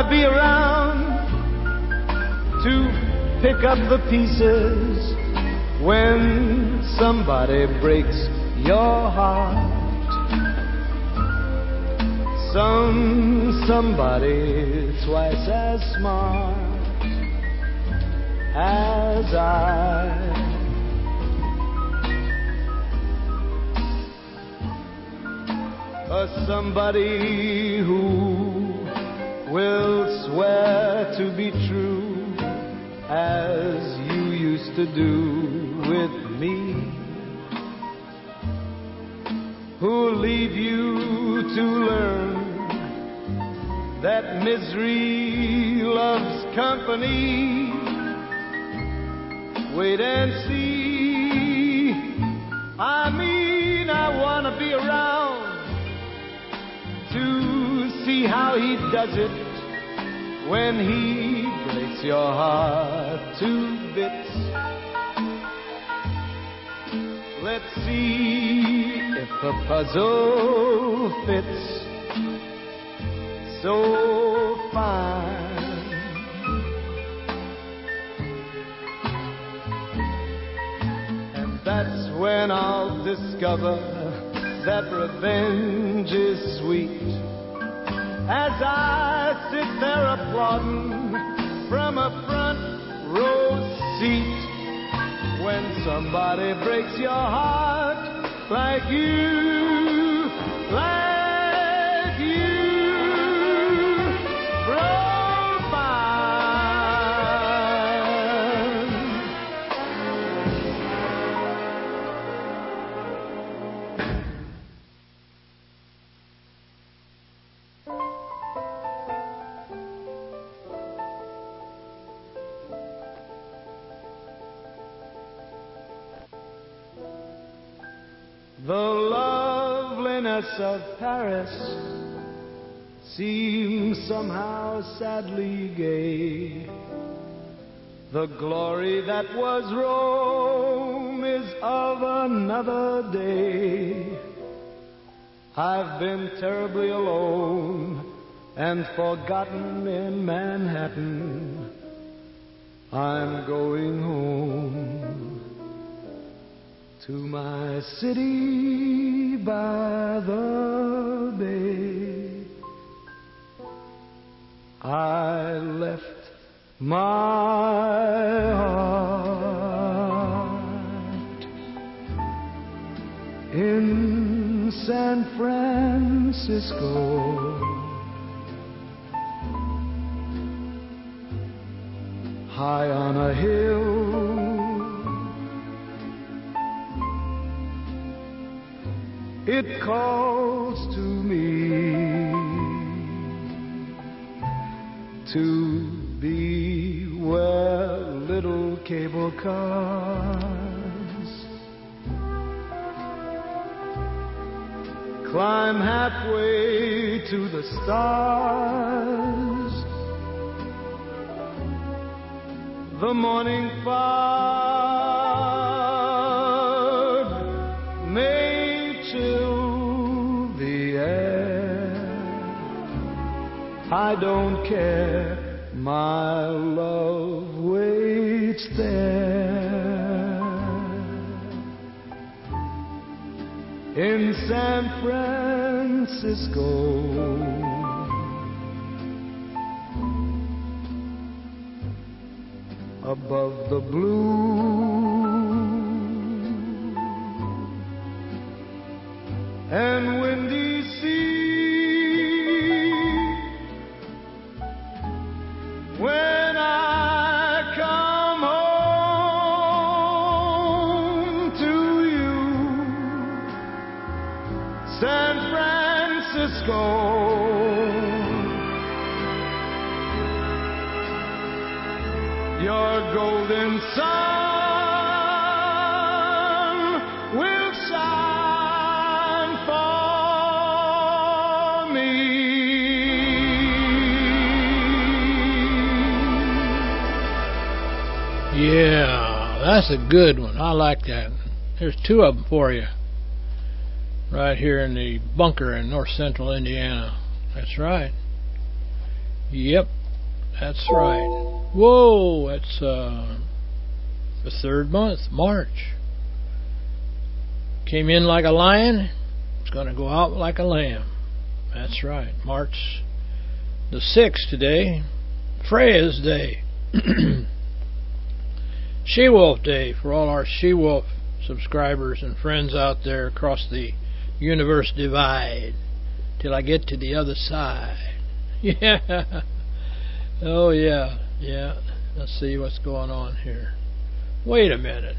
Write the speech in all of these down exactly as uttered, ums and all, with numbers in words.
to be around to pick up the pieces when somebody breaks your heart. Some somebody twice as smart as I. A somebody who will swear to be true as you used to do with me, who'll leave you to learn that misery loves company. Wait and see. I mean, I want to be around to see how he does it when he breaks your heart to bits. Let's see if the puzzle fits so fine. And that's when I'll discover that revenge is sweet, as I sit there applauding from a front row seat. When somebody breaks your heart like you, like you profile. The loveliness of Paris seems somehow sadly gay. The glory that was Rome is of another day. I've been terribly alone and forgotten in Manhattan. I'm going home to my city by the bay. I left my heart in San Francisco, high on a hill. It calls to me to be where little cable cars climb halfway to the stars. The morning fog may chill the air. I don't care, my love waits there in San Francisco. Above the blue and windy sea, when I come home to you, San Francisco, your golden sun will shine for me. Yeah, that's a good one. I like that. There's two of them for you right here in the bunker in north central Indiana. That's right. Yep, that's right. Whoa, it's uh, the third month, March. Came in like a lion, it's going to go out like a lamb. That's right. March the sixth today, Freya's Day. She-Wolf Day for all our She-Wolf subscribers and friends out there across the universe divide till I get to the other side. Yeah. Oh, yeah. Yeah. Let's see what's going on here. Wait a minute.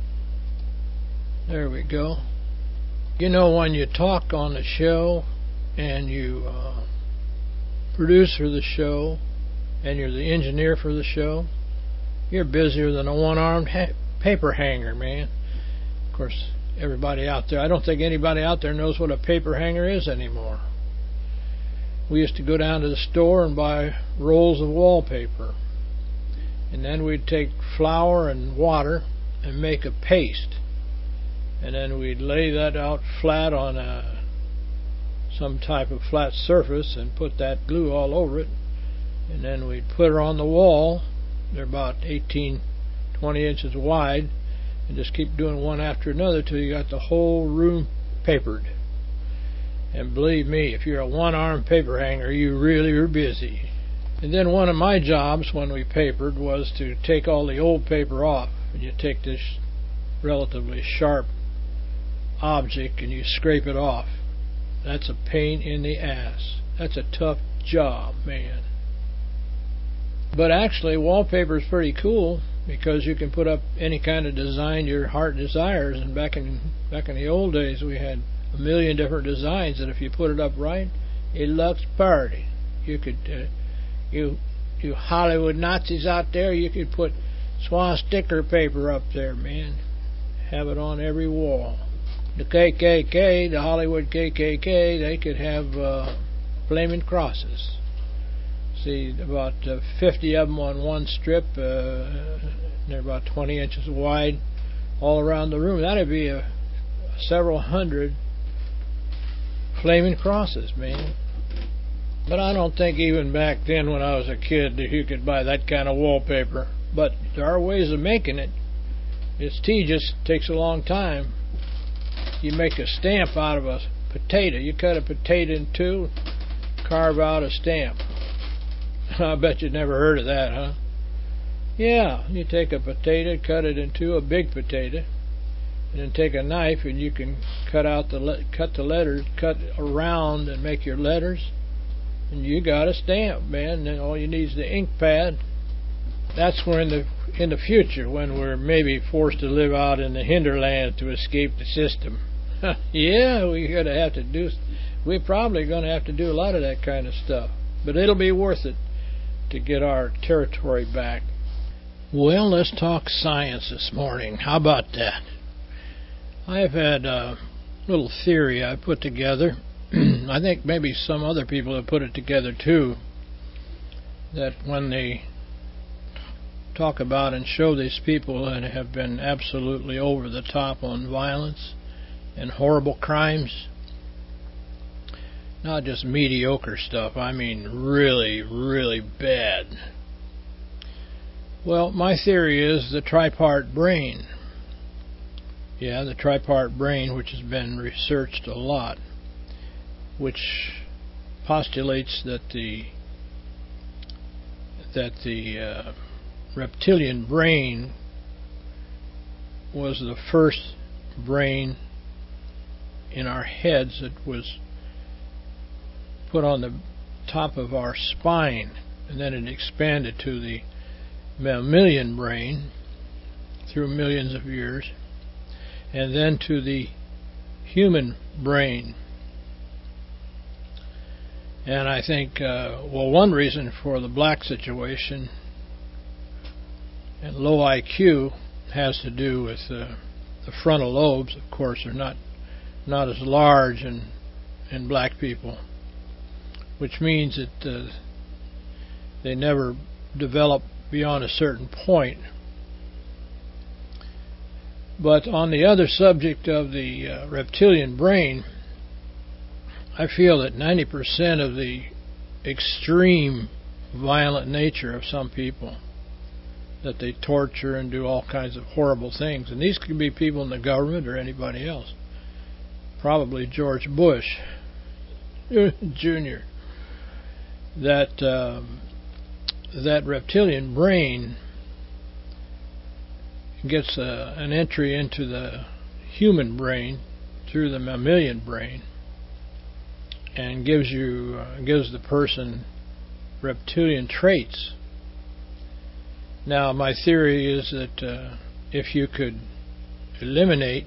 There we go. You know, when you talk on the show and you uh, produce for the show and you're the engineer for the show, you're busier than a one-armed ha- paper hanger, man. Of course, everybody out there, I don't think anybody out there knows what a paper hanger is anymore. We used to go down to the store and buy rolls of wallpaper. And then we'd take flour and water and make a paste. And then we'd lay that out flat on a, some type of flat surface and put that glue all over it. And then we'd put her on the wall. They're about eighteen, twenty inches wide. And just keep doing one after another till you got the whole room papered. And believe me, if you're a one-armed paper hanger, you really are busy. And then one of my jobs when we papered was to take all the old paper off. And you take this relatively sharp object and you scrape it off. That's a pain in the ass. That's a tough job, man. But actually, wallpaper is pretty cool because you can put up any kind of design your heart desires. And back in back in the old days, we had a million different designs that if you put it up right, it looks pretty. You could, uh, you, you Hollywood Nazis out there, you could put swastika paper up there, man. Have it on every wall. The K K K, the Hollywood K K K, they could have uh, flaming crosses. See, about uh, fifty of them on one strip. Uh, they're about twenty inches wide, all around the room. That'd be a, a several hundred flaming crosses, man. But I don't think even back then when I was a kid that you could buy that kind of wallpaper. But there are ways of making it. It's tedious, takes a long time. You make a stamp out of a potato. You cut a potato in two, carve out a stamp. I bet you've never heard of that, huh? Yeah, you take a potato, cut it in two, a big potato, and then take a knife and you can cut out the le- cut the letters, cut around and make your letters, and you got a stamp, man. And then all you need is the ink pad. That's where in the in the future, when we're maybe forced to live out in the hinterland to escape the system. Yeah, we're gonna have to do. We're probably gonna have to do a lot of that kind of stuff, but it'll be worth it to get our territory back. Well, let's talk science this morning. How about that? I've had a little theory I put together. I think maybe some other people have put it together too, that when they talk about and show these people that have been absolutely over the top on violence and horrible crimes, not just mediocre stuff, I mean really, really bad. Well, my theory is the tripart brain. Yeah, the tripart brain, which has been researched a lot, which postulates that the that the uh, reptilian brain was the first brain in our heads that was put on the top of our spine, and then it expanded to the mammalian brain through millions of years, and then to the human brain. And I think, uh, well, one reason for the black situation and low I Q has to do with uh, the frontal lobes. Of course, are not not as large in in black people, which means that uh, they never develop beyond a certain point. But on the other subject of the uh, reptilian brain, I feel that ninety percent of the extreme violent nature of some people, that they torture and do all kinds of horrible things. And these could be people in the government or anybody else. Probably George Bush Junior That um, that reptilian brain gets a, an entry into the human brain through the mammalian brain, and gives you uh, gives the person reptilian traits. Now, my theory is that uh, if you could eliminate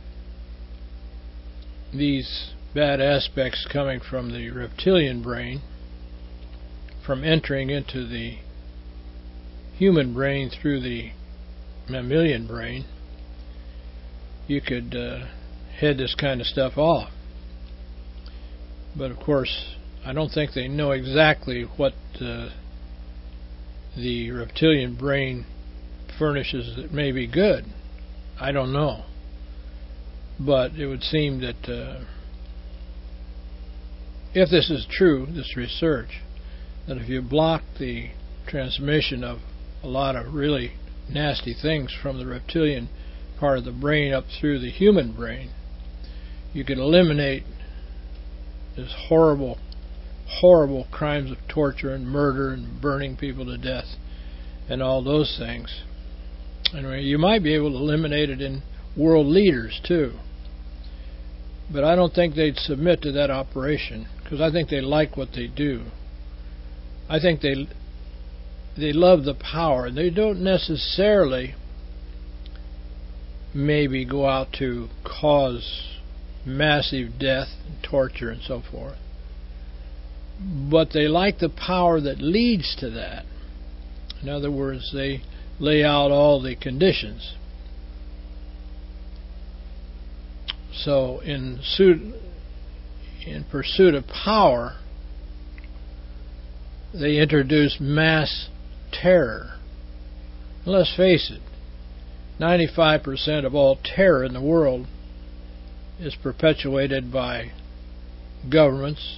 these bad aspects coming from the reptilian brain from entering into the human brain through the mammalian brain, you could uh, head this kind of stuff off. But of course, I don't think they know exactly what uh, the reptilian brain furnishes that may be good. I don't know. But it would seem that uh, if this is true, this research, that if you block the transmission of a lot of really nasty things from the reptilian part of the brain up through the human brain, you could eliminate this horrible, horrible crimes of torture and murder and burning people to death and all those things. And you might be able to eliminate it in world leaders too. But I don't think they'd submit to that operation, because I think they like what they do. I think they they love the power. They don't necessarily maybe go out to cause massive death and torture and so forth. But they like the power that leads to that. In other words, they lay out all the conditions. So in suit, in pursuit of power, they introduce mass terror. And let's face it, ninety-five percent of all terror in the world is perpetuated by governments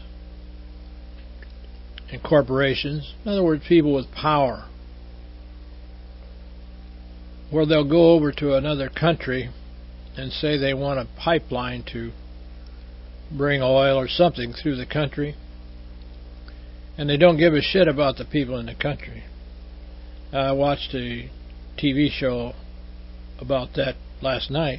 and corporations. In other words, people with power, where they'll go over to another country and say they want a pipeline to bring oil or something through the country, and they don't give a shit about the people in the country. I watched a T V show about that last night,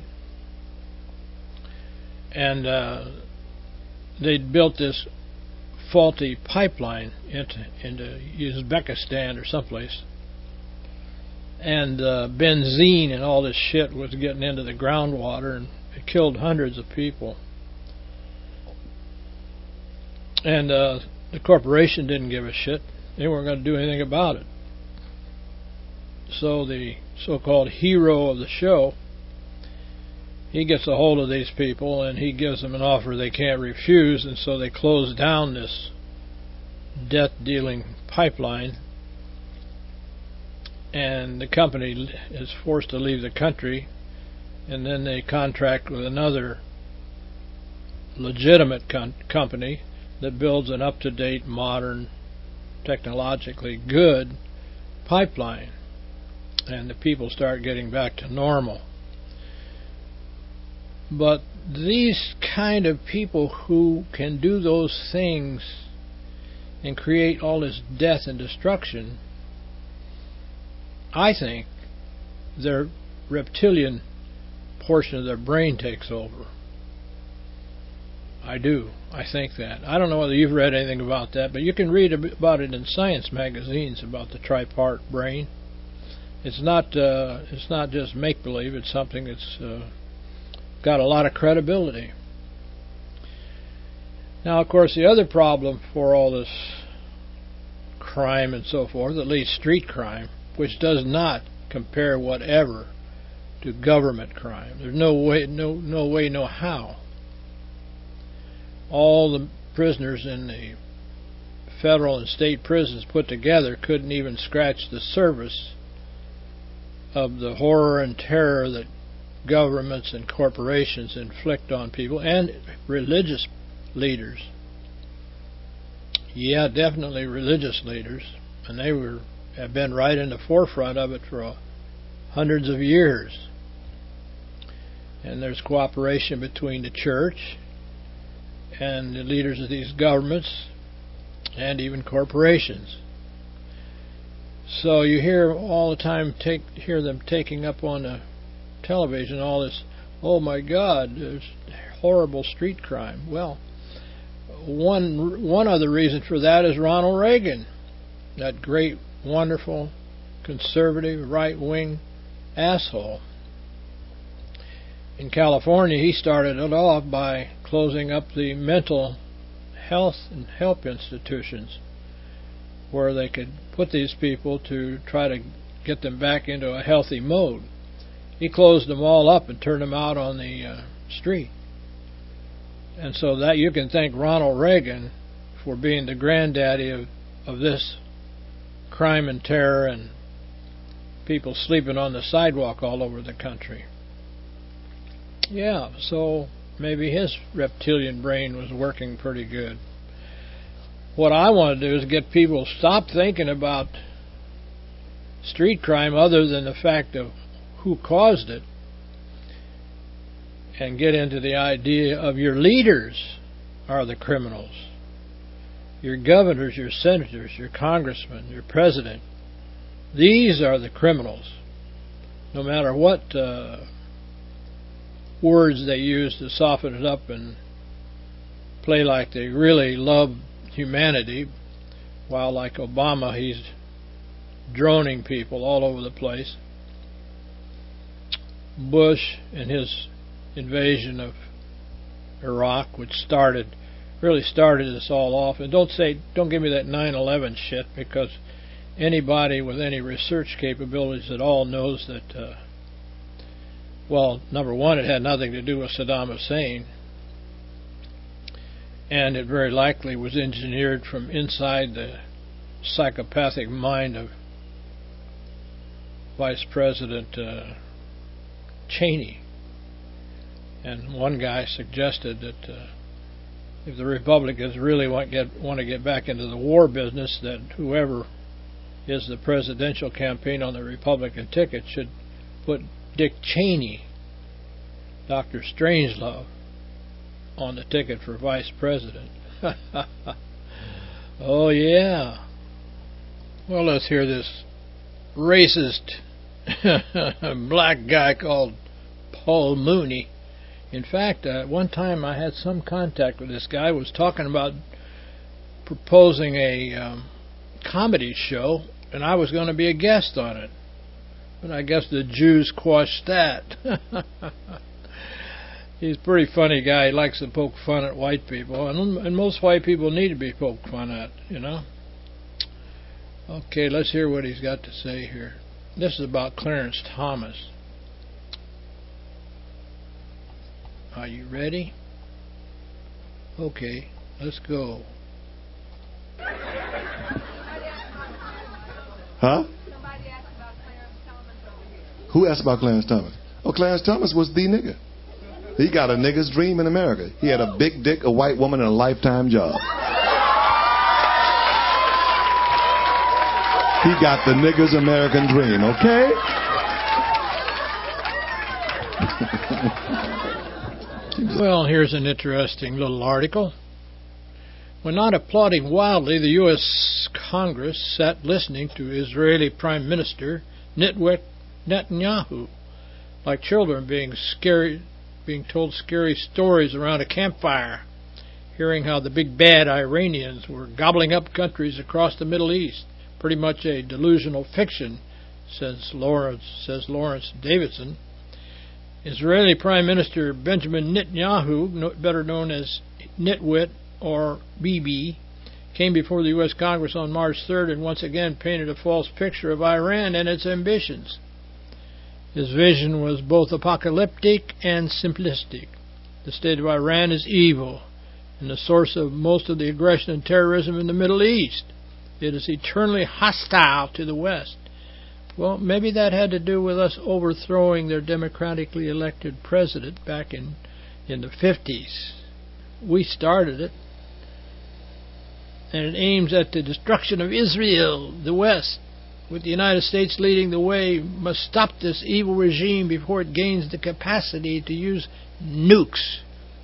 and uh, they'd built this faulty pipeline into, into Uzbekistan or someplace, and uh, benzene and all this shit was getting into the groundwater, and it killed hundreds of people. And uh, the corporation didn't give a shit. They weren't going to do anything about it. So the so-called hero of the show, he gets a hold of these people and he gives them an offer they can't refuse, and so they close down this death-dealing pipeline, and the company is forced to leave the country, and then they contract with another legitimate con- company that builds an up-to-date, modern, technologically good pipeline, and the people start getting back to normal. But these kind of people who can do those things and create all this death and destruction, I think their reptilian portion of their brain takes over. I do. I think that. I don't know whether you've read anything about that, but you can read about it in science magazines about the tripart brain. It's not. Uh, it's not just make believe. It's something that's uh, got a lot of credibility. Now, of course, the other problem for all this crime and so forth, at least street crime, which does not compare whatever to government crime. There's no way, no, no way, no how. All the prisoners in the federal and state prisons put together couldn't even scratch the surface of the horror and terror that governments and corporations inflict on people, and religious leaders. Yeah, definitely religious leaders. and they were have been right in the forefront of it for uh, hundreds of years. And there's cooperation between the church and the leaders of these governments and even corporations. So you hear all the time, take hear them taking up on the television all this, oh my God, there's horrible street crime. Well, one one other reason for that is Ronald Reagan, that great, wonderful, conservative, right-wing asshole. In California, he started it off by closing up the mental health and help institutions where they could put these people to try to get them back into a healthy mode. He closed them all up and turned them out on the uh, street. And so that you can thank Ronald Reagan for being the granddaddy of, of this crime and terror and people sleeping on the sidewalk all over the country. Yeah, so maybe his reptilian brain was working pretty good. What I want to do is get people to stop thinking about street crime other than the fact of who caused it, and get into the idea of your leaders are the criminals. Your governors, your senators, your congressmen, your president. These are the criminals. No matter what uh, words they use to soften it up and play like they really love humanity, while like Obama, he's droning people all over the place. Bush and his invasion of Iraq, which started, really started this all off. And don't say, don't give me that nine eleven shit, because anybody with any research capabilities at all knows that, uh, well, number one, it had nothing to do with Saddam Hussein, and it very likely was engineered from inside the psychopathic mind of Vice President uh, Cheney. And one guy suggested that uh, if the Republicans really want, get, want to get back into the war business, that whoever is the presidential campaign on the Republican ticket should put Dick Cheney, Doctor Strangelove, on the ticket for vice president. Oh, yeah. Well, let's hear this racist black guy called Paul Mooney. In fact, uh, one time I had some contact with this guy, was talking about proposing a um, comedy show, and I was going to be a guest on it. But I guess the Jews quashed that. He's a pretty funny guy. He likes to poke fun at white people, and, and most white people need to be poked fun at, you know. Okay, let's hear what he's got to say here. This is about Clarence Thomas. Are you ready? Okay, let's go. Huh? Somebody asked about Clarence Thomas over here. Who asked about Clarence Thomas? Oh, Clarence Thomas was the nigga. He got a nigga's dream in America. He had a big dick, a white woman, and a lifetime job. He got the nigga's American dream, okay? Well, here's an interesting little article. When not applauding wildly, the U S Congress sat listening to Israeli Prime Minister Nitwet Netanyahu, like children being scary, being told scary stories around a campfire, hearing how the big bad Iranians were gobbling up countries across the Middle East. Pretty much a delusional fiction, says Lawrence, says Lawrence Davidson. Israeli Prime Minister Benjamin Netanyahu, better known as Nitwit or B B, came before the U S Congress on March third and once again painted a false picture of Iran and its ambitions. His vision was both apocalyptic and simplistic. The state of Iran is evil and the source of most of the aggression and terrorism in the Middle East. It is eternally hostile to the West. Well, maybe that had to do with us overthrowing their democratically elected president back in, in the fifties. We started it. and it aims at the destruction of Israel, the West, with the United States leading the way, must stop this evil regime before it gains the capacity to use nukes.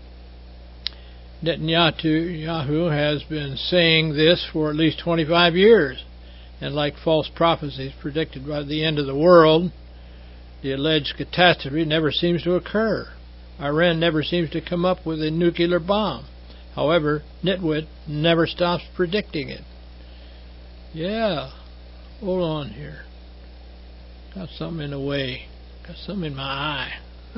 Netanyahu has been saying this for at least twenty-five years, and like false prophecies predicted by the end of the world, the alleged catastrophe never seems to occur. Iran never seems to come up with a nuclear bomb. However, Nitwit never stops predicting it. Yeah, hold on here. Got something in the way. Got something in my eye.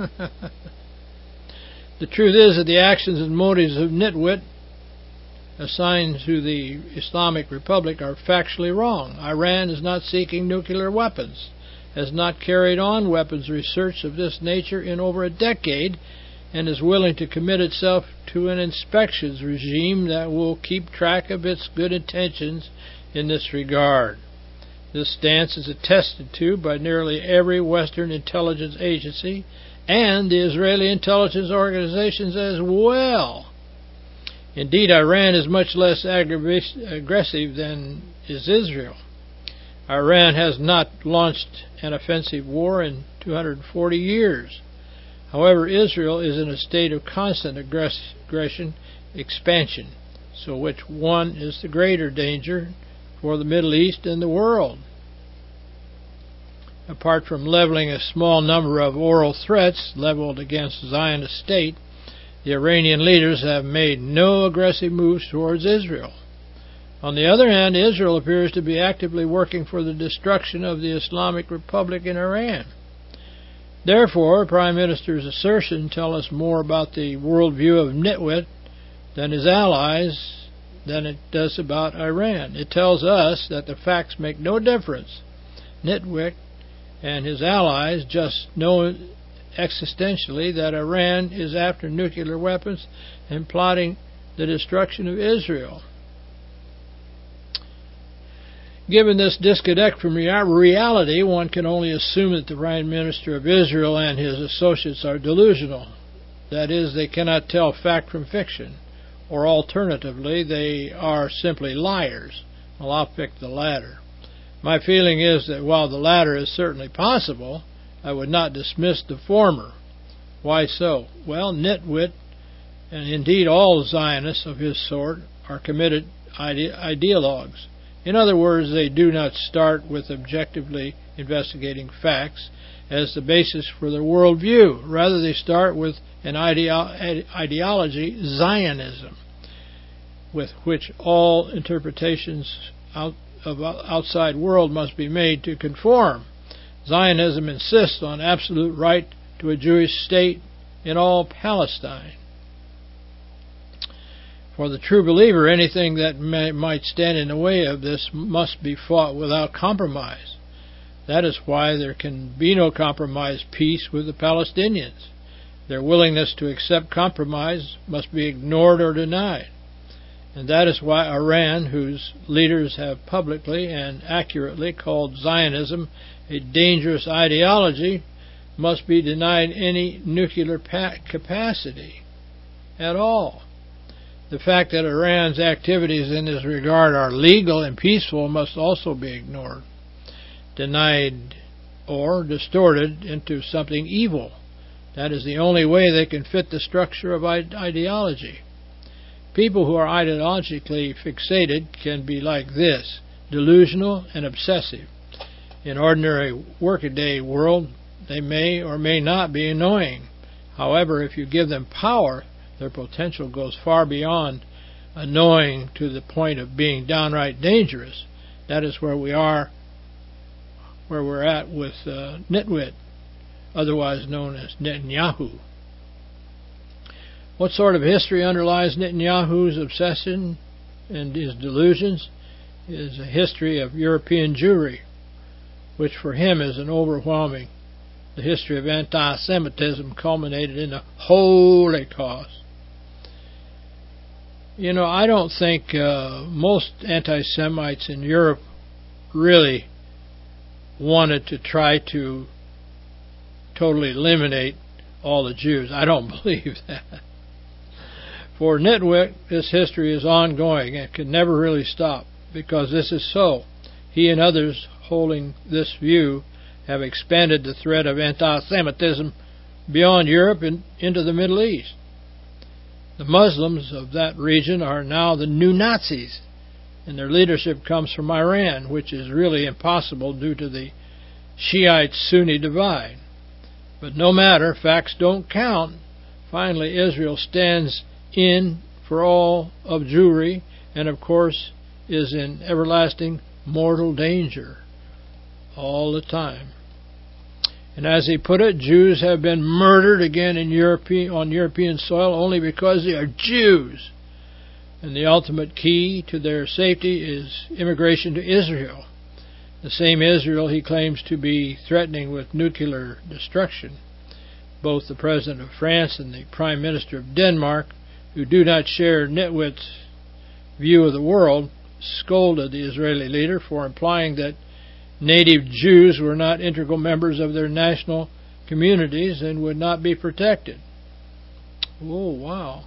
The truth is that the actions and motives of Nitwit assigned to the Islamic Republic are factually wrong. Iran is not seeking nuclear weapons, has not carried on weapons research of this nature in over a decade, and is willing to commit itself to an inspections regime that will keep track of its good intentions in this regard. This stance is attested to by nearly every Western intelligence agency and the Israeli intelligence organizations as well. Indeed, Iran is much less aggressive than is Israel. Iran has not launched an offensive war in two hundred forty years. However, Israel is in a state of constant aggress- aggression expansion, so which one is the greater danger for the Middle East and the world? Apart from leveling a small number of oral threats leveled against the Zionist state, the Iranian leaders have made no aggressive moves towards Israel. On the other hand, Israel appears to be actively working for the destruction of the Islamic Republic in Iran. Therefore, Prime Minister's assertion tells us more about the worldview of Nitwit than his allies than it does about Iran. It tells us that the facts make no difference. Nitwit and his allies just know existentially that Iran is after nuclear weapons and plotting the destruction of Israel. Given this disconnect from reality, one can only assume that the Prime Minister of Israel and his associates are delusional. That is, they cannot tell fact from fiction, or alternatively, they are simply liars. Well, I'll pick the latter. My feeling is that while the latter is certainly possible, I would not dismiss the former. Why so? Well, Nitwit, and indeed all Zionists of his sort, are committed ide- ideologues. In other words, they do not start with objectively investigating facts as the basis for their worldview. Rather, they start with an ideo- ideology, Zionism, with which all interpretations out of outside world must be made to conform. Zionism insists on absolute right to a Jewish state in all Palestine. For the true believer, anything that may, might stand in the way of this must be fought without compromise. That is why there can be no compromise peace with the Palestinians. Their willingness to accept compromise must be ignored or denied. And that is why Iran, whose leaders have publicly and accurately called Zionism a dangerous ideology, must be denied any nuclear pa- capacity at all. The fact that Iran's activities in this regard are legal and peaceful must also be ignored, denied, or distorted into something evil. That is the only way they can fit the structure of ideology. People who are ideologically fixated can be like this, delusional and obsessive. In ordinary workaday world, they may or may not be annoying. However, if you give them power, their potential goes far beyond annoying to the point of being downright dangerous. That is where we are, where we're at with uh, Nitwit, otherwise known as Netanyahu. What sort of history underlies Netanyahu's obsession and his delusions? It is a history of European Jewry, which for him is an overwhelming. The history of anti-Semitism culminated in the Holocaust. You know, I don't think uh, most anti-Semites in Europe really wanted to try to totally eliminate all the Jews. I don't believe that. For Nitwit, this history is ongoing and can never really stop, because this is so. He and others holding this view have expanded the threat of anti-Semitism beyond Europe and into the Middle East. The Muslims of that region are now the new Nazis, and their leadership comes from Iran, which is really impossible due to the Shiite-Sunni divide. But no matter, facts don't count. Finally, Israel stands in for all of Jewry, and of course is in everlasting mortal danger all the time. And as he put it, Jews have been murdered again in European, on European soil only because they are Jews. And the ultimate key to their safety is immigration to Israel, the same Israel he claims to be threatening with nuclear destruction. Both the President of France and the Prime Minister of Denmark, who do not share Nitwit's view of the world, scolded the Israeli leader for implying that native Jews were not integral members of their national communities and would not be protected. Oh, wow.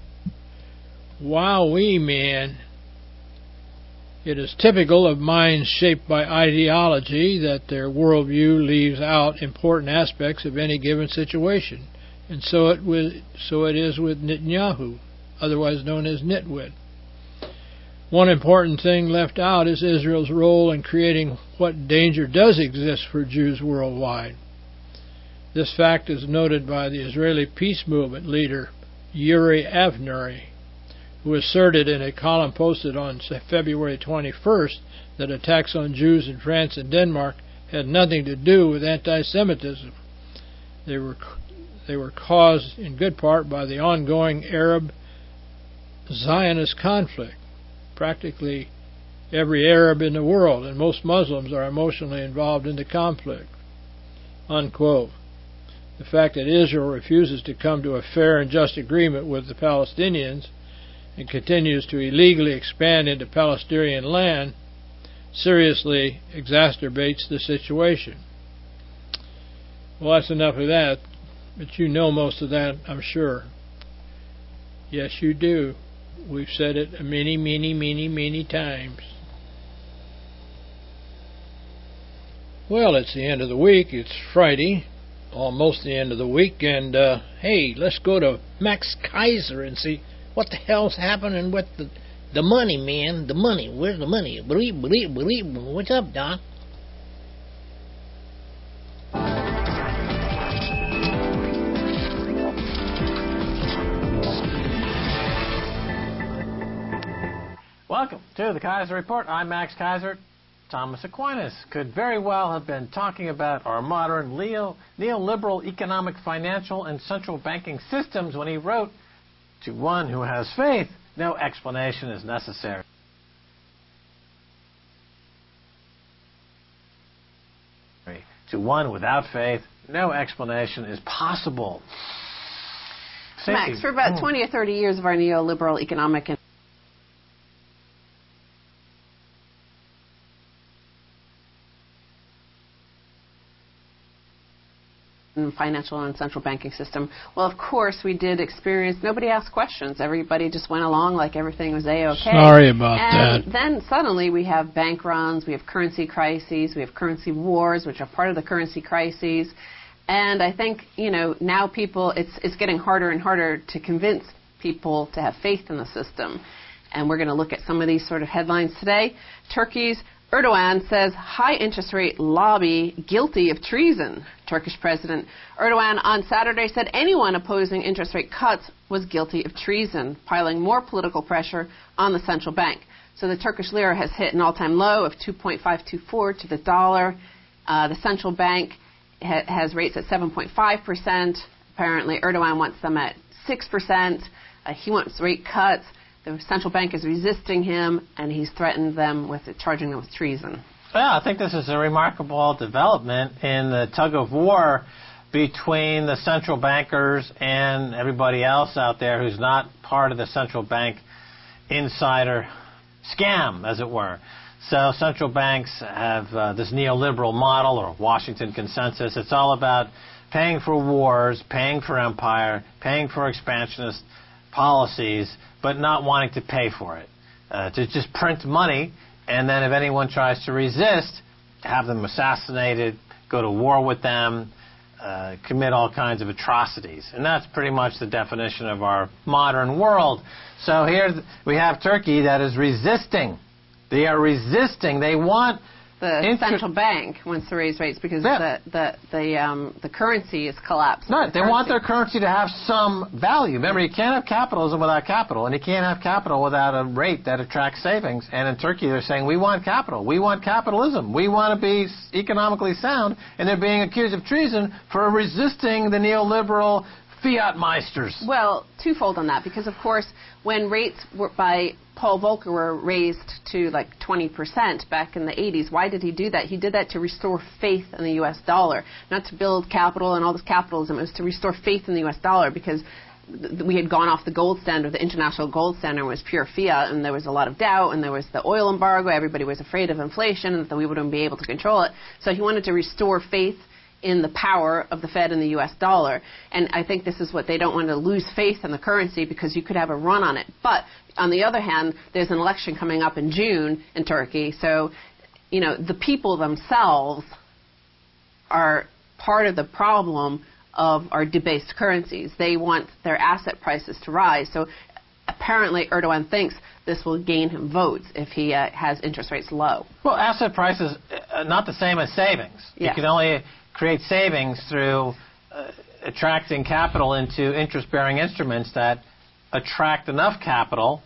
Wowee, man. It is typical of minds shaped by ideology that their worldview leaves out important aspects of any given situation. And so it, with, so it is with Netanyahu, otherwise known as Nitwit. One important thing left out is Israel's role in creating what danger does exist for Jews worldwide. This fact is noted by the Israeli peace movement leader Yuri Avneri, who asserted in a column posted on February twenty-first that attacks on Jews in France and Denmark had nothing to do with anti-Semitism. They were they were caused in good part by the ongoing Arab-Zionist conflict. Practically every Arab in the world and most Muslims are emotionally involved in the conflict. Unquote. The fact that Israel refuses to come to a fair and just agreement with the Palestinians and continues to illegally expand into Palestinian land seriously exacerbates the situation. Well, that's enough of that, but you know most of that, I'm sure. Yes, you do. We've said it many, many, many, many times. Well, it's the end of the week. It's Friday, almost the end of the week, and uh, hey, let's go to Max Kaiser and see what the hell's happening with the the money, man. The money. Where's the money? Believe, believe, believe. What's up, Doc? Welcome to the Kaiser Report. I'm Max Kaiser. Thomas Aquinas could very well have been talking about our modern neo, neoliberal economic, financial, and central banking systems when he wrote, "To one who has faith, no explanation is necessary." To one without faith, no explanation is possible. Max, for about twenty or thirty years of our neoliberal economic and financial and central banking system. Well, of course, we did experience, nobody asked questions. Everybody just went along like everything was A-okay. Sorry about and that. Then suddenly we have bank runs, we have currency crises, we have currency wars, which are part of the currency crises. And I think, you know, now people, it's, it's getting harder and harder to convince people to have faith in the system. And we're going to look at some of these sort of headlines today. Turkey's Erdogan says high interest rate lobby guilty of treason. Turkish President Erdogan on Saturday said anyone opposing interest rate cuts was guilty of treason, piling more political pressure on the central bank. So the Turkish lira has hit an all-time low of two point five two four to the dollar. Uh, the central bank ha- has rates at seven point five percent. Apparently Erdogan wants them at six percent. Uh, he wants rate cuts. The central bank is resisting him, and he's threatened them with charging them with treason. Well, I think this is a remarkable development in the tug of war between the central bankers and everybody else out there who's not part of the central bank insider scam, as it were. So central banks have uh, this neoliberal model, or Washington consensus. It's all about paying for wars, paying for empire, paying for expansionist policies, but not wanting to pay for it. Uh, to just print money, and then if anyone tries to resist, have them assassinated, go to war with them, uh, commit all kinds of atrocities. And that's pretty much the definition of our modern world. So here we have Turkey that is resisting. They are resisting. They want the inter- central bank wants to raise rates because yeah. the the the, um, the currency is collapsing. No, the they currency. want their currency to have some value. Remember, you can't have capitalism without capital, and you can't have capital without a rate that attracts savings. And in Turkey, they're saying, we want capital. We want capitalism. We want to be economically sound, and they're being accused of treason for resisting the neoliberal fiat meisters. Well, twofold on that, because, of course, when rates were by Paul Volcker were raised to like twenty percent back in the eighties, why did he do that? He did that to restore faith in the U S dollar, not to build capital and all this capitalism. It was to restore faith in the U S dollar because th- we had gone off the gold standard. The international gold standard was pure fiat, and there was a lot of doubt, and there was the oil embargo. Everybody was afraid of inflation and that we wouldn't be able to control it. So he wanted to restore faith in the power of the Fed and the U S dollar. And I think this is what they don't want to lose faith in the currency because you could have a run on it. But on the other hand, there's an election coming up in June in Turkey. So, you know, the people themselves are part of the problem of our debased currencies. They want their asset prices to rise. So apparently Erdogan thinks this will gain him votes if he uh, has interest rates low. Well, asset prices are not the same as savings. Yes. You can only create savings through uh, attracting capital into interest-bearing instruments that attract enough capital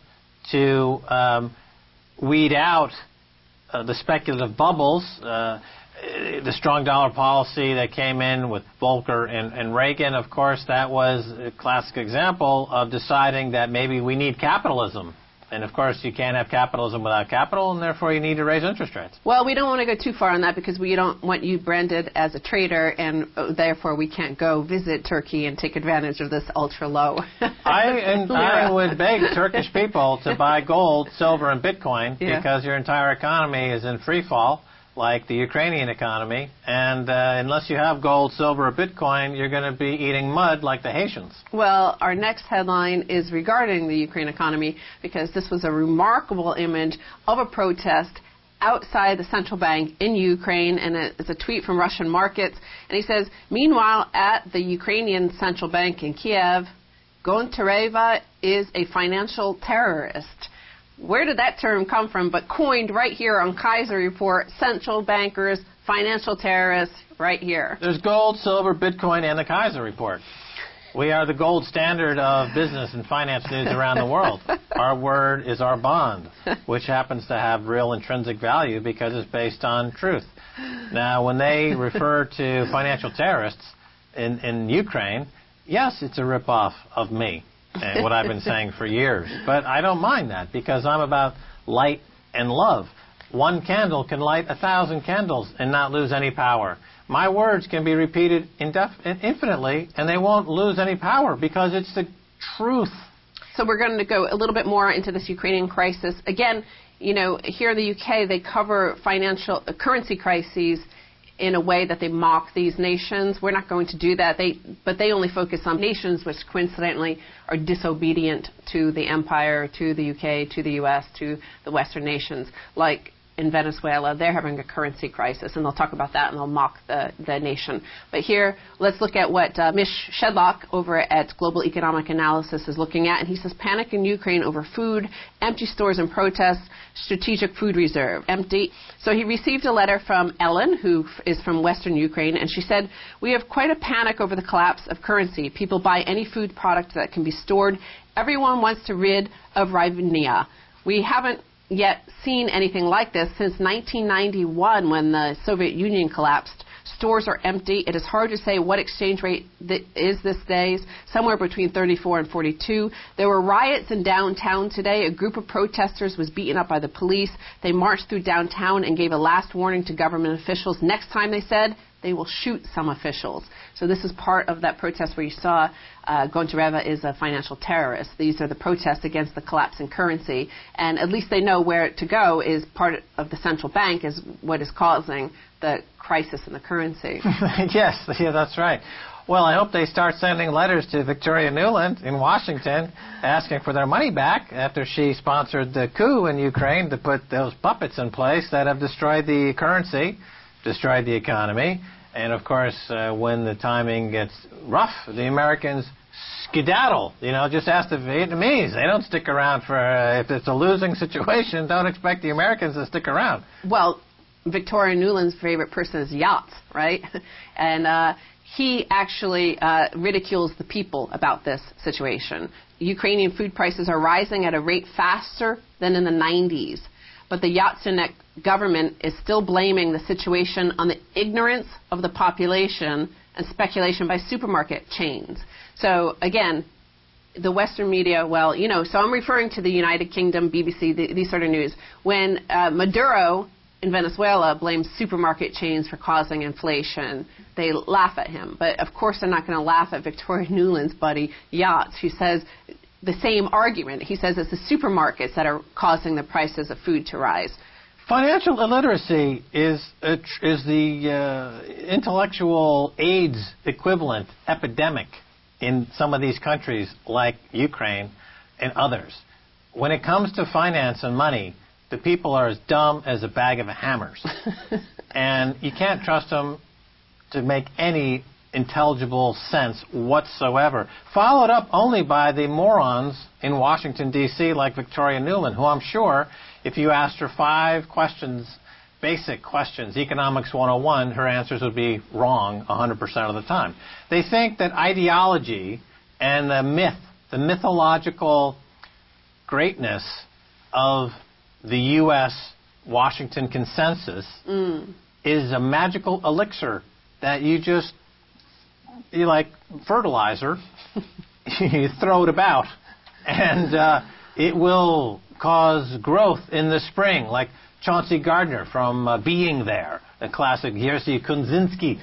to um, weed out uh, the speculative bubbles. Uh, the strong dollar policy that came in with Volcker and, and Reagan, of course, that was a classic example of deciding that maybe we need capitalism. And, of course, you can't have capitalism without capital, and therefore you need to raise interest rates. Well, we don't want to go too far on that because we don't want you branded as a traitor, and uh, therefore we can't go visit Turkey and take advantage of this ultra-low. I, and I would beg Turkish people to buy gold, silver, and Bitcoin yeah. because your entire economy is in free fall, like the Ukrainian economy. And uh, unless you have gold, silver, or Bitcoin, you're going to be eating mud like the Haitians. Well, our next headline is regarding the Ukraine economy because this was a remarkable image of a protest outside the central bank in Ukraine, and it's a tweet from Russian Markets. And he says, meanwhile, at the Ukrainian central bank in Kiev, Gontareva is a financial terrorist. Where did that term come from? But coined right here on Kaiser Report, central bankers, financial terrorists, right here. There's gold, silver, Bitcoin, and the Kaiser Report. We are the gold standard of business and finance news around the world. Our word is our bond, which happens to have real intrinsic value because it's based on truth. Now, when they refer to financial terrorists in, in Ukraine, yes, it's a ripoff of me. And what I've been saying for years. But I don't mind that because I'm about light and love. One candle can light a thousand candles and not lose any power. My words can be repeated indef- infinitely and they won't lose any power because it's the truth. So we're going to go a little bit more into this Ukrainian crisis. Again, you know, here in the U K, they cover financial uh, currency crises in a way that they mock these nations. We're not going to do that. They, but they only focus on nations which coincidentally are disobedient to the empire, to the U K, to the U S, to the Western nations. Like in Venezuela, they're having a currency crisis, and they'll talk about that and they'll mock the, the nation. But here, let's look at what uh, Mish Shedlock over at Global Economic Analysis is looking at. And he says, panic in Ukraine over food, empty stores and protests, strategic food reserve, empty. So he received a letter from Ellen, who f- is from Western Ukraine, and she said, we have quite a panic over the collapse of currency. People buy any food product that can be stored. Everyone wants to rid of hryvnia. We haven't yet seen anything like this since nineteen ninety-one when the Soviet Union collapsed. Stores are empty. It is hard to say what exchange rate th- is this days, somewhere between thirty-four and forty-two. There were riots in downtown today. A group of protesters was beaten up by the police. They marched through downtown and gave a last warning to government officials. Next time, they said, they will shoot some officials. So this is part of that protest where you saw uh, Gontareva is a financial terrorist. These are the protests against the collapse in currency. And at least they know where to go is part of the central bank is what is causing the crisis in the currency. Yes, yeah, that's right. Well, I hope they start sending letters to Victoria Nuland in Washington asking for their money back after she sponsored the coup in Ukraine to put those puppets in place that have destroyed the currency, destroyed the economy. And, of course, uh, when the timing gets rough, the Americans skedaddle. You know, just ask the Vietnamese. They don't stick around for, uh, if it's a losing situation, don't expect the Americans to stick around. Well, Victoria Nuland's favorite person is yachts, right? And uh, he actually uh, ridicules the people about this situation. Ukrainian food prices are rising at a rate faster than in the nineties. But the Yatsenyuk government is still blaming the situation on the ignorance of the population and speculation by supermarket chains. So, again, the Western media, well, you know, so I'm referring to the United Kingdom, B B C, the, these sort of news. When uh, Maduro in Venezuela blames supermarket chains for causing inflation, they laugh at him. But, of course, they're not going to laugh at Victoria Nuland's buddy, Yachts, who says the same argument. He says it's the supermarkets that are causing the prices of food to rise. Financial illiteracy is a tr- is the uh, intellectual AIDS equivalent epidemic in some of these countries like Ukraine and others. When it comes to finance and money, the people are as dumb as a bag of hammers. And you can't trust them to make any intelligible sense whatsoever, followed up only by the morons in Washington, D C, like Victoria Nuland, who I'm sure, if you asked her five questions, basic questions, economics one oh one, her answers would be wrong one hundred percent of the time. They think that ideology and the myth, the mythological greatness of the U S Washington consensus mm. is a magical elixir that you just you like fertilizer, you throw it about, and uh, it will cause growth in the spring, like Chauncey Gardner from uh, Being There, a classic Jerzy Kosinski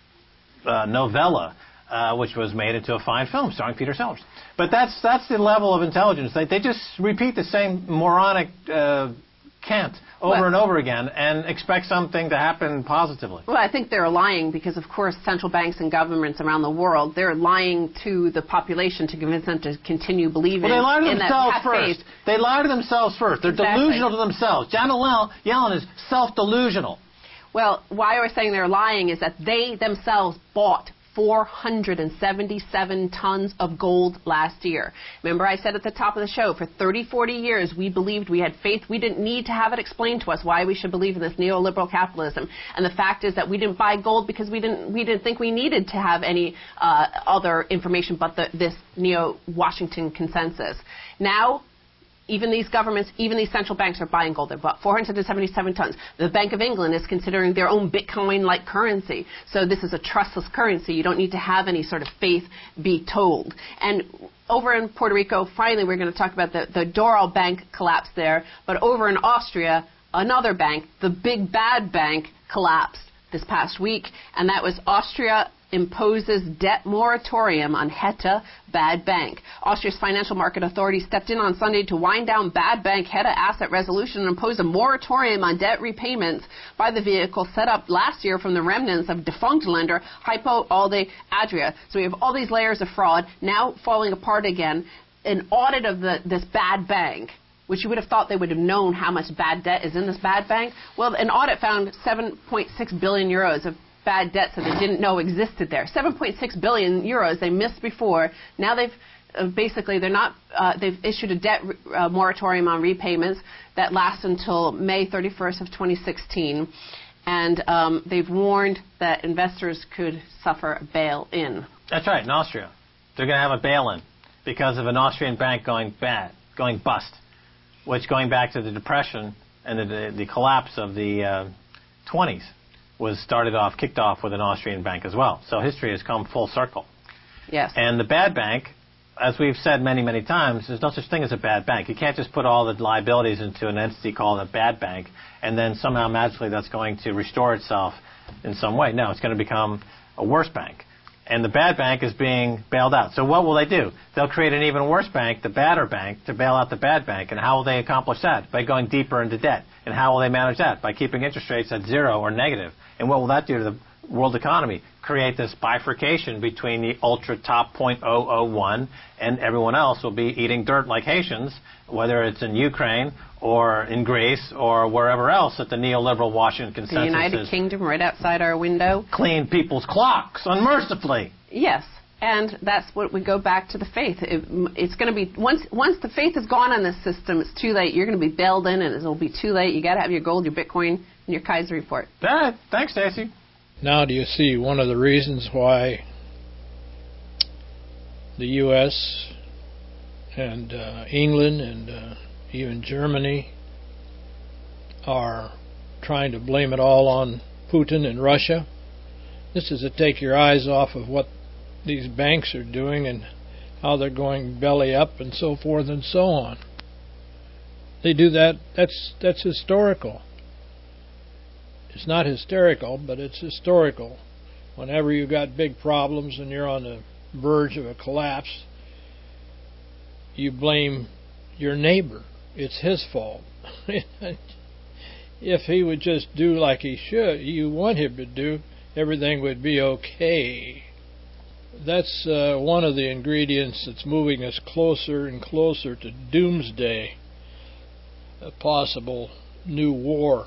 uh, novella, uh, which was made into a fine film starring Peter Sellers. But that's that's the level of intelligence. They, they just repeat the same moronic uh, cant over well, and over again and expect something to happen positively. Well, I think they're lying because, of course, central banks and governments around the world, they're lying to the population to convince them to continue believing well, they lie to in themselves that first. faith. They lie to themselves first. They're exactly. delusional to themselves. Janet Yellen is self-delusional. Well, why we're saying they're lying is that they themselves bought four hundred seventy-seven tons of gold last year. Remember I said at the top of the show, for thirty, forty years we believed we had faith. We didn't need to have it explained to us why we should believe in this neoliberal capitalism. And the fact is that we didn't buy gold because we didn't we didn't think we needed to have any uh, other information but the, this neo-Washington consensus. Now, even these governments, even these central banks are buying gold. They've bought four hundred seventy-seven tons. The Bank of England is considering their own Bitcoin-like currency. So this is a trustless currency. You don't need to have any sort of faith be told. And over in Puerto Rico, finally, we're going to talk about the, the Doral Bank collapse there. But over in Austria, another bank, the big bad bank, collapsed this past week. And that was Austria imposes debt moratorium on Hetta Bad Bank. Austria's Financial Market Authority stepped in on Sunday to wind down Bad Bank Hetta asset resolution and impose a moratorium on debt repayments by the vehicle set up last year from the remnants of defunct lender Hypo Alde Adria. So we have all these layers of fraud now falling apart again. An audit of the, this bad bank, which you would have thought they would have known how much bad debt is in this bad bank. Well, an audit found seven point six billion euros of bad debts that they didn't know existed there. seven point six billion euros they missed before. Now they've uh, basically they're not uh, they've issued a debt re- uh, moratorium on repayments that lasts until May thirty-first of twenty sixteen, and um, they've warned that investors could suffer a bail-in. That's right. In Austria, they're going to have a bail-in because of an Austrian bank going bad, going bust, which going back to the Depression and the the, the collapse of the uh, twenties. Was started off, kicked off with an Austrian bank as well. So history has come full circle. Yes. And the bad bank, as we've said many, many times, there's no such thing as a bad bank. You can't just put all the liabilities into an entity called a bad bank and then somehow magically that's going to restore itself in some way. No, it's going to become a worse bank. And the bad bank is being bailed out. So what will they do? They'll create an even worse bank, the badder bank, to bail out the bad bank. And how will they accomplish that? By going deeper into debt. And how will they manage that? By keeping interest rates at zero or negative. And what will that do to the world economy, create this bifurcation between the ultra top zero point zero zero one and everyone else will be eating dirt like Haitians, whether it's in Ukraine or in Greece or wherever else that the neoliberal Washington consensus the United is Kingdom right outside our window. Clean people's clocks unmercifully. Yes. And that's what we go back to the faith. It, it's going to be, once once the faith is gone on this system, it's too late. You're going to be bailed in, and it'll be too late. You got to have your gold, your Bitcoin, and your Kaiser report. Yeah, thanks, Stacey. Now, do you see one of the reasons why the U S and uh, England and uh, even Germany are trying to blame it all on Putin and Russia? This is to take your eyes off of what these banks are doing and how they're going belly up and so forth and so on. They do that. That's that's historical. It's not hysterical, but it's historical. Whenever you got big problems and you're on the verge of a collapse, you blame your neighbor. It's his fault. If he would just do like he should, you want him to do, everything would be okay. That's uh, one of the ingredients that's moving us closer and closer to doomsday, a possible new war,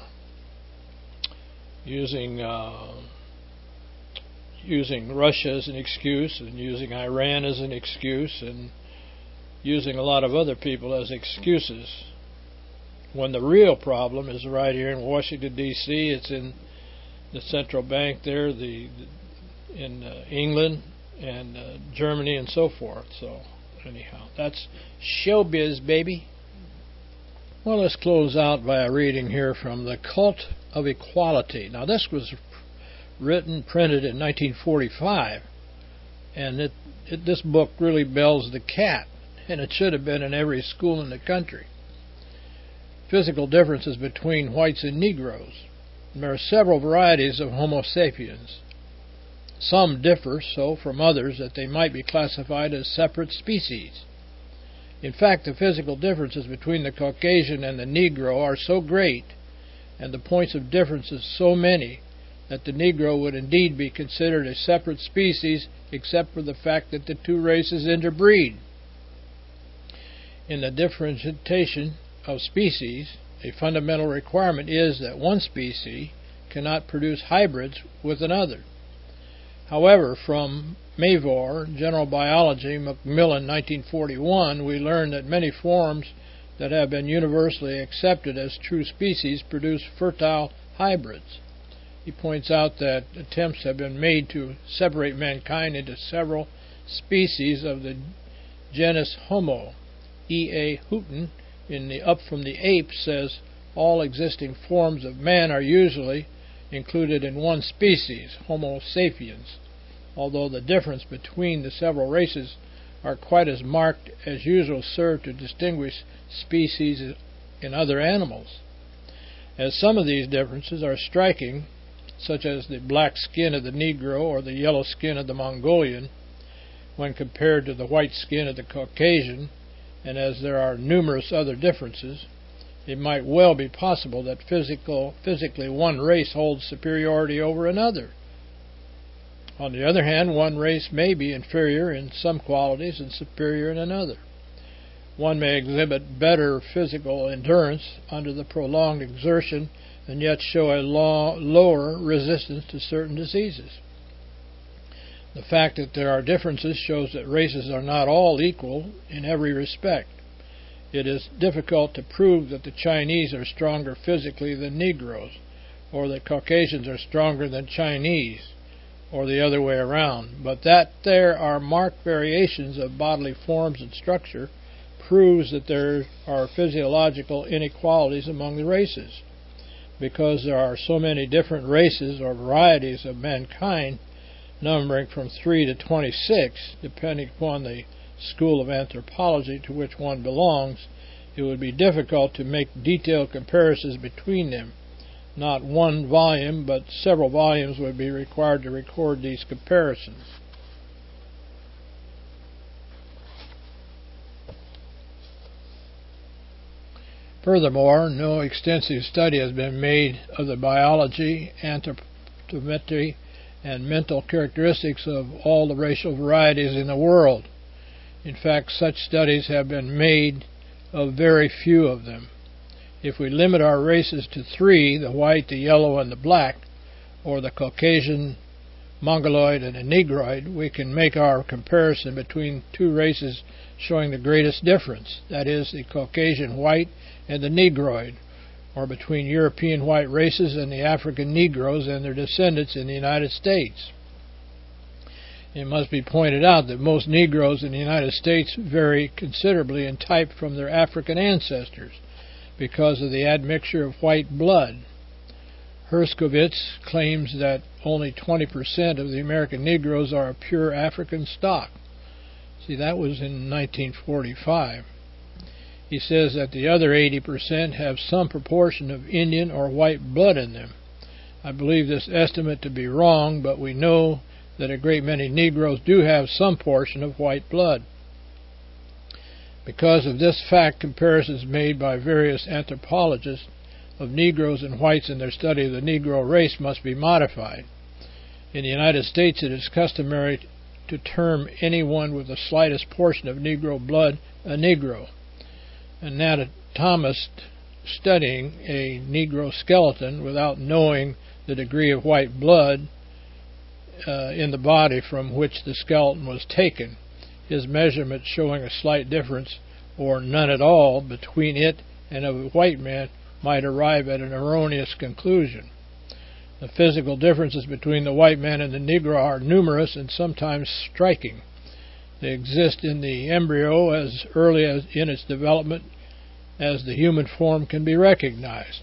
using uh, using Russia as an excuse and using Iran as an excuse and using a lot of other people as excuses, when the real problem is right here in Washington, D C It's in the central bank there, the, the in uh, England and uh, Germany and so forth. So anyhow, that's showbiz, baby. Well, let's close out by a reading here from The Cult of Equality. Now, this was written, printed in nineteen forty-five, and it, it this book really bells the cat, and it should have been in every school in the country. Physical differences between whites and Negroes. There are several varieties of Homo sapiens. Some differ so from others that they might be classified as separate species. In fact, the physical differences between the Caucasian and the Negro are so great, and the points of differences so many, that the Negro would indeed be considered a separate species, except for the fact that the two races interbreed. In the differentiation of species, a fundamental requirement is that one species cannot produce hybrids with another. However, from Mavor, General Biology, Macmillan, nineteen forty-one, we learn that many forms that have been universally accepted as true species produce fertile hybrids. He points out that attempts have been made to separate mankind into several species of the genus Homo. E A Houghton, in the Up from the Apes, says all existing forms of man are usually included in one species, Homo sapiens, although the difference between the several races are quite as marked as usual serve to distinguish species in other animals. As some of these differences are striking, such as the black skin of the Negro or the yellow skin of the Mongolian, when compared to the white skin of the Caucasian, and as there are numerous other differences, it might well be possible that physical, physically one race holds superiority over another. On the other hand, one race may be inferior in some qualities and superior in another. One may exhibit better physical endurance under the prolonged exertion and yet show a law, lower resistance to certain diseases. The fact that there are differences shows that races are not all equal in every respect. It is difficult to prove that the Chinese are stronger physically than Negroes, or that Caucasians are stronger than Chinese, or the other way around, but that there are marked variations of bodily forms and structure proves that there are physiological inequalities among the races. Because there are so many different races or varieties of mankind, numbering from three to twenty-six, depending upon the school of anthropology to which one belongs, it would be difficult to make detailed comparisons between them. Not one volume, but several volumes would be required to record these comparisons. Furthermore, no extensive study has been made of the biology, anthropometry, and mental characteristics of all the racial varieties in the world. In fact, such studies have been made of very few of them. If we limit our races to three, the white, the yellow, and the black, or the Caucasian, Mongoloid, and the Negroid, we can make our comparison between two races showing the greatest difference, that is, the Caucasian white and the Negroid, or between European white races and the African Negroes and their descendants in the United States. It must be pointed out that most Negroes in the United States vary considerably in type from their African ancestors because of the admixture of white blood. Herskovitz claims that only twenty percent of the American Negroes are of pure African stock. See, that was in nineteen forty-five. He says that the other eighty percent have some proportion of Indian or white blood in them. I believe this estimate to be wrong, but we know that a great many Negroes do have some portion of white blood. Because of this fact, comparisons made by various anthropologists of Negroes and whites in their study of the Negro race must be modified. In the United States, it is customary to term anyone with the slightest portion of Negro blood a Negro. An anatomist studying a Negro skeleton without knowing the degree of white blood uh, in the body from which the skeleton was taken, his measurement showing a slight difference or none at all between it and a white man, might arrive at an erroneous conclusion. The physical differences between the white man and the Negro are numerous and sometimes striking. They exist in the embryo as early as in its development as the human form can be recognized.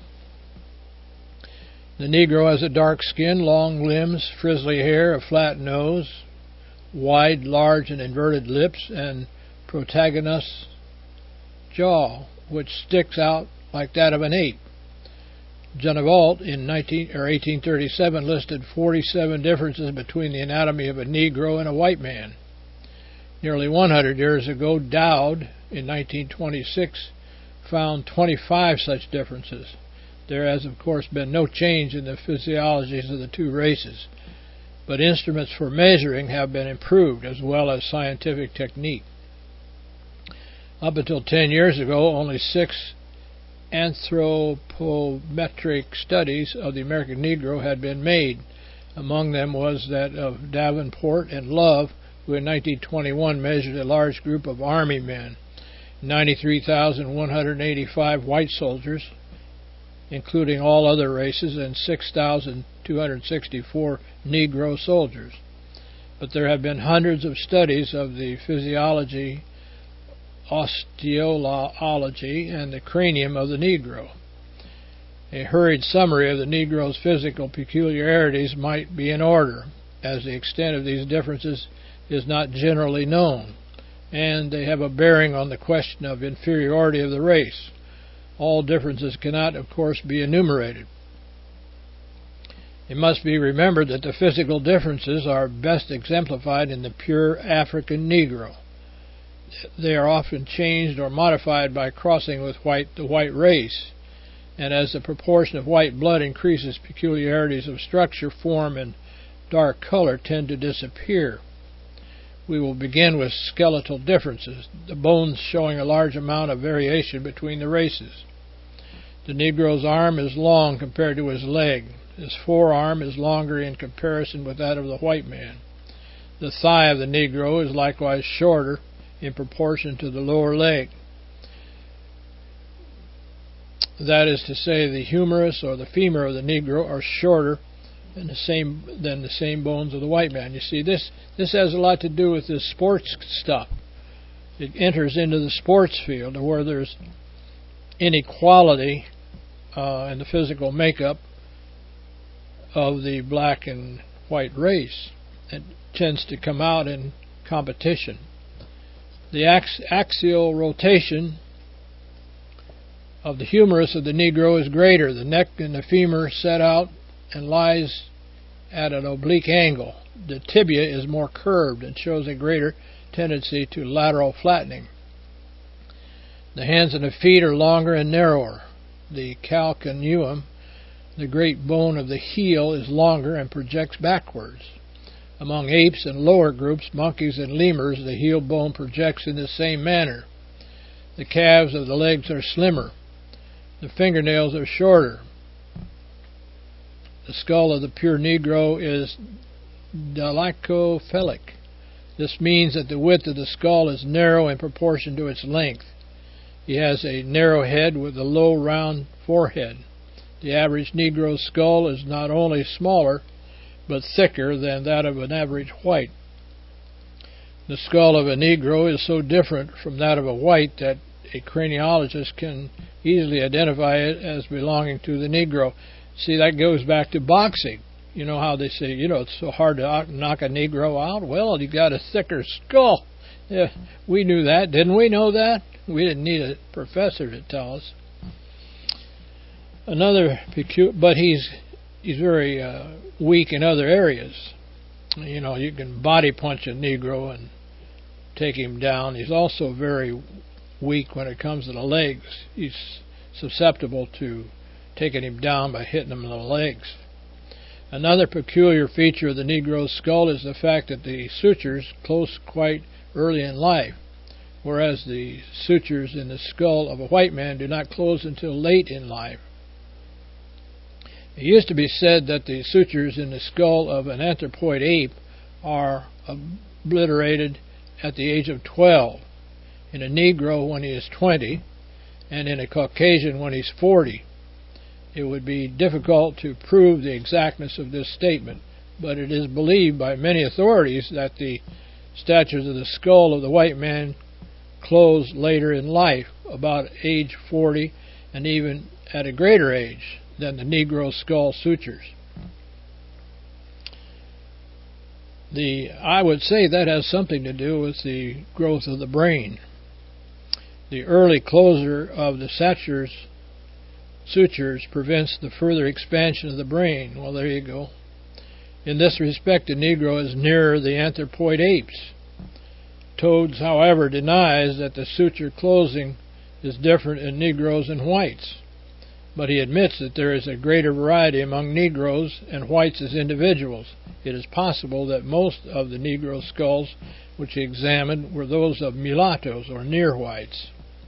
The Negro has a dark skin, long limbs, frizzly hair, a flat nose, wide, large, and inverted lips, and protagonous jaw, which sticks out like that of an ape. Genevalt in nineteen, or eighteen thirty-seven listed forty-seven differences between the anatomy of a Negro and a white man. Nearly one hundred years ago, Dowd in nineteen twenty-six found twenty-five such differences. There has, of course, been no change in the physiologies of the two races, but instruments for measuring have been improved, as well as scientific technique. Up until ten years ago, only six anthropometric studies of the American Negro had been made. Among them was that of Davenport and Love, who in nineteen twenty-one measured a large group of Army men, ninety-three thousand one hundred eighty-five white soldiers, including all other races, and six thousand two hundred sixty-four Negro soldiers. But there have been hundreds of studies of the physiology, osteology, and the cranium of the Negro. A hurried summary of the Negro's physical peculiarities might be in order, as the extent of these differences is not generally known, and they have a bearing on the question of inferiority of the race. All differences cannot, of course, be enumerated. It must be remembered that the physical differences are best exemplified in the pure African Negro. They are often changed or modified by crossing with white, the white race, and as the proportion of white blood increases, peculiarities of structure, form, and dark color tend to disappear. We will begin with skeletal differences, the bones showing a large amount of variation between the races. The Negro's arm is long compared to his leg. His forearm is longer in comparison with that of the white man. The thigh of the Negro is likewise shorter in proportion to the lower leg. That is to say, the humerus or the femur of the Negro are shorter than the same than the same bones of the white man. You see, this this has a lot to do with this sports stuff. It enters into the sports field where there's inequality uh, in the physical makeup of the black and white race. It tends to come out in competition. The ax- axial rotation of the humerus of the Negro is greater. The neck and the femur set out and lies at an oblique angle. The tibia is more curved and shows a greater tendency to lateral flattening. The hands and the feet are longer and narrower. The calcaneum The great bone of the heel is longer and projects backwards. Among apes and lower groups, monkeys and lemurs, the heel bone projects in the same manner. The calves of the legs are slimmer. The fingernails are shorter. The skull of the pure Negro is dolichocephalic. This means that the width of the skull is narrow in proportion to its length. He has a narrow head with a low, round forehead. The average Negro's skull is not only smaller, but thicker than that of an average white. The skull of a Negro is so different from that of a white that a craniologist can easily identify it as belonging to the Negro. See, that goes back to boxing. You know how they say, you know, it's so hard to knock a Negro out? Well, you got a thicker skull. Yeah, we knew that. Didn't we know that? We didn't need a professor to tell us. Another peculiar, but he's he's very uh, weak in other areas. You know, you can body punch a Negro and take him down. He's also very weak when it comes to the legs. He's susceptible to taking him down by hitting him in the legs. Another peculiar feature of the Negro's skull is the fact that the sutures close quite early in life, whereas the sutures in the skull of a white man do not close until late in life. It used to be said that the sutures in the skull of an anthropoid ape are obliterated at the age of twelve, in a Negro when he is twenty, and in a Caucasian when he's forty. It would be difficult to prove the exactness of this statement, but it is believed by many authorities that the statures of the skull of the white man close later in life, about age forty, and even at a greater age than the Negro skull sutures. The I would say that has something to do with the growth of the brain. The early closure of the sutures sutures prevents the further expansion of the brain. Well, there you go. In this respect, the Negro is nearer the anthropoid apes. Toads, however, denies that the suture closing is different in Negroes and whites, but he admits that there is a greater variety among Negroes and whites as individuals. It is possible that most of the Negro skulls which he examined were those of mulattoes or near whites.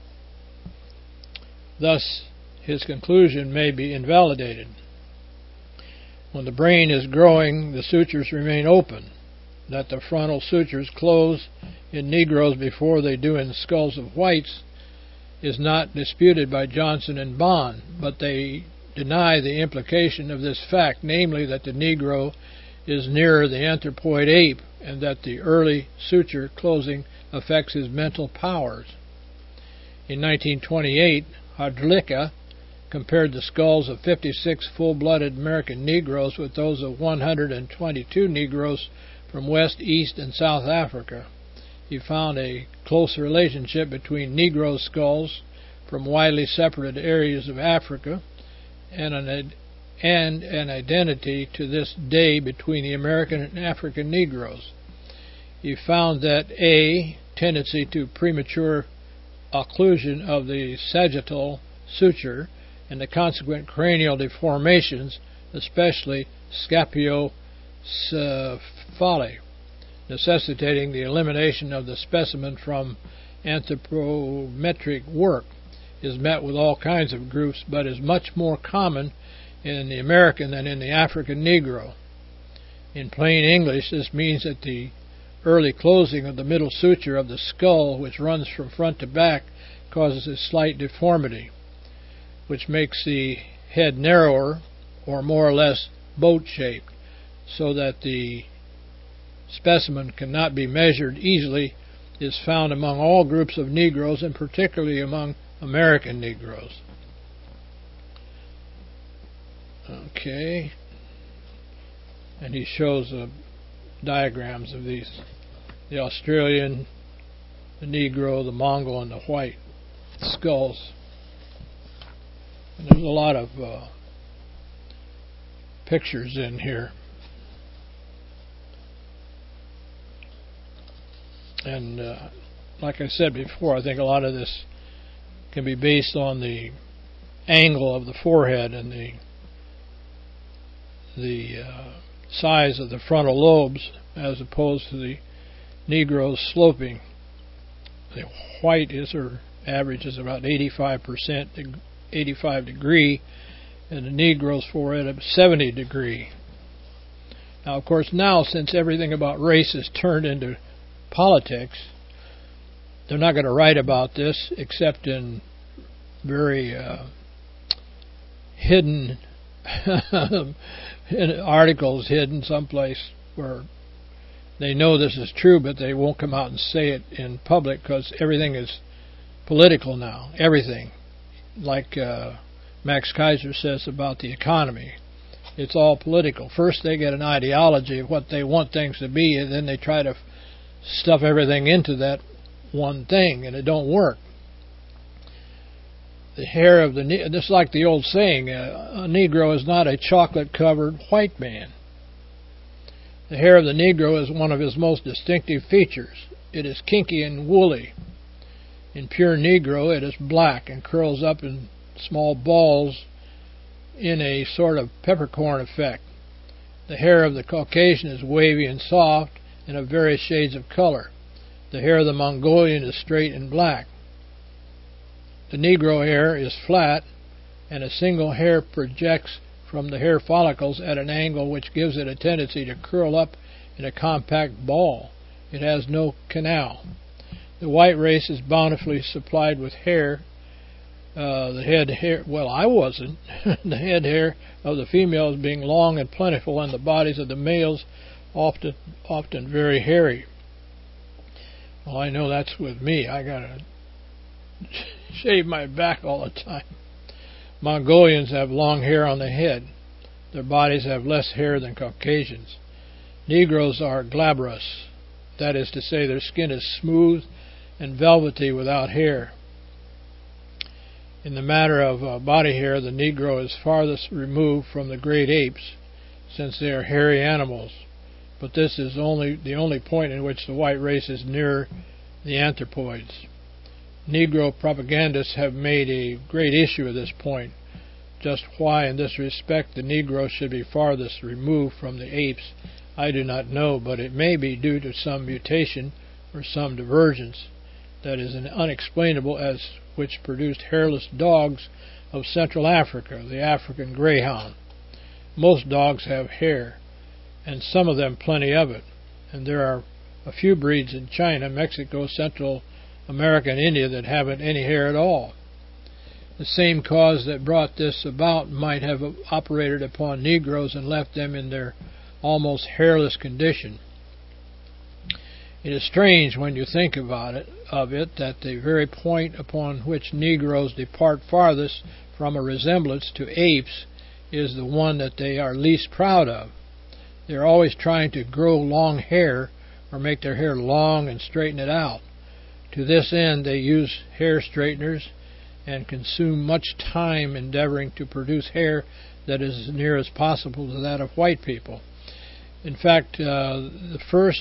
Thus, his conclusion may be invalidated. When the brain is growing, the sutures remain open. That the frontal sutures close in Negroes before they do in the skulls of whites is not disputed by Johnson and Bond, but they deny the implication of this fact, namely that the Negro is nearer the anthropoid ape and that the early suture closing affects his mental powers. In nineteen twenty-eight, Hrdlicka compared the skulls of fifty-six full-blooded American Negroes with those of one hundred twenty-two Negroes from West, East, and South Africa. He found a close relationship between Negro skulls from widely separated areas of Africa and an, and an identity to this day between the American and African Negroes. He found that a tendency to premature occlusion of the sagittal suture and the consequent cranial deformations, especially scapiocephaly, necessitating the elimination of the specimen from anthropometric work, is met with all kinds of groups, but is much more common in the American than in the African Negro. In plain English, this means that the early closing of the middle suture of the skull, which runs from front to back, causes a slight deformity, which makes the head narrower or more or less boat-shaped, so that the specimen cannot be measured easily, is found among all groups of Negroes and particularly among American Negroes. Okay, and he shows uh, diagrams of these: the Australian, the Negro, the Mongol, and the white skulls. And there's a lot of uh, pictures in here. And uh, like I said before, I think a lot of this can be based on the angle of the forehead and the the uh, size of the frontal lobes as opposed to the Negroes sloping. The white is her average is about eighty-five percent, eighty-five degree, and the Negro's forehead of seventy degree. Now, of course, now since everything about race is turned into politics, they're not going to write about this except in very uh, hidden articles, hidden someplace where they know this is true, but they won't come out and say it in public because everything is political now. Everything. Like uh, Max Kaiser says about the economy. It's all political. First they get an ideology of what they want things to be, and then they try to stuff everything into that one thing, and it don't work. The hair of the ne- this is like the old saying, uh, a Negro is not a chocolate-covered white man. The hair of the Negro is one of his most distinctive features. It is kinky and woolly. In pure Negro, it is black and curls up in small balls in a sort of peppercorn effect. The hair of the Caucasian is wavy and soft and of various shades of color. The hair of the Mongolian is straight and black. The Negro hair is flat, and a single hair projects from the hair follicles at an angle which gives it a tendency to curl up in a compact ball. It has no canal. The white race is bountifully supplied with hair. Uh, the head hair, well, I wasn't. The head hair of the females being long and plentiful, and the bodies of the males often, often very hairy. Well, I know that's with me. I gotta shave my back all the time. Mongolians have long hair on the head. Their bodies have less hair than Caucasians. Negroes are glabrous. That is to say, their skin is smooth and velvety without hair. In the matter of uh, body hair, the Negro is farthest removed from the great apes, since they are hairy animals. But this is only the only point in which the white race is nearer the anthropoids. Negro propagandists have made a great issue of this point. Just why, in this respect, the Negro should be farthest removed from the apes, I do not know, but it may be due to some mutation or some divergence that is unexplainable, as which produced hairless dogs of Central Africa, the African greyhound. Most dogs have hair, and some of them plenty of it, and there are a few breeds in China, Mexico, Central America, and India that haven't any hair at all. The same cause that brought this about might have operated upon Negroes and left them in their almost hairless condition. It is strange when you think about it, of it, that the very point upon which Negroes depart farthest from a resemblance to apes is the one that they are least proud of. They are always trying to grow long hair or make their hair long and straighten it out. To this end, they use hair straighteners and consume much time endeavoring to produce hair that is as near as possible to that of white people. In fact, uh, the first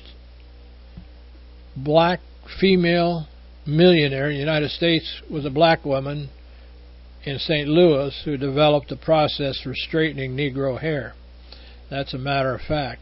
black female millionaire in the United States was a black woman in Saint Louis who developed the process for straightening Negro hair. That's a matter of fact.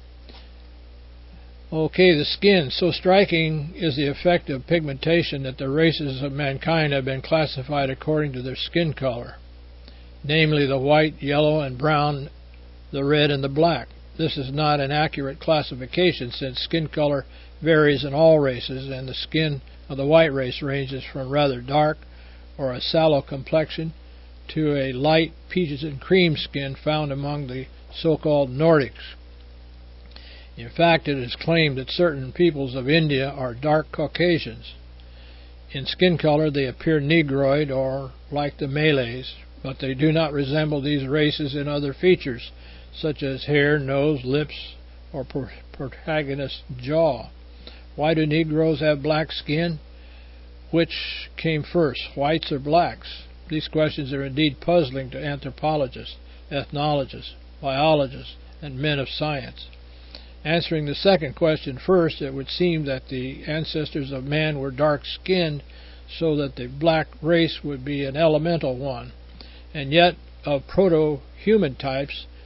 Okay, the skin. So striking is the effect of pigmentation that the races of mankind have been classified according to their skin color, namely the white, yellow, and brown, the red, and the black. This is not an accurate classification, since skin color varies in all races, and the skin of the white race ranges from rather dark or a sallow complexion to a light peaches and cream skin found among the so-called Nordics. In fact, it is claimed that certain peoples of India are dark Caucasians. In skin color, they appear Negroid or like the Malays, but they do not resemble these races in other features, such as hair, nose, lips, or protagonist jaw. Why do Negroes have black skin? Which came first, whites or blacks? These questions are indeed puzzling to anthropologists, ethnologists, biologists, and men of science. Answering the second question first, it would seem that the ancestors of man were dark-skinned, so that the black race would be an elemental one. And yet, of proto-human types,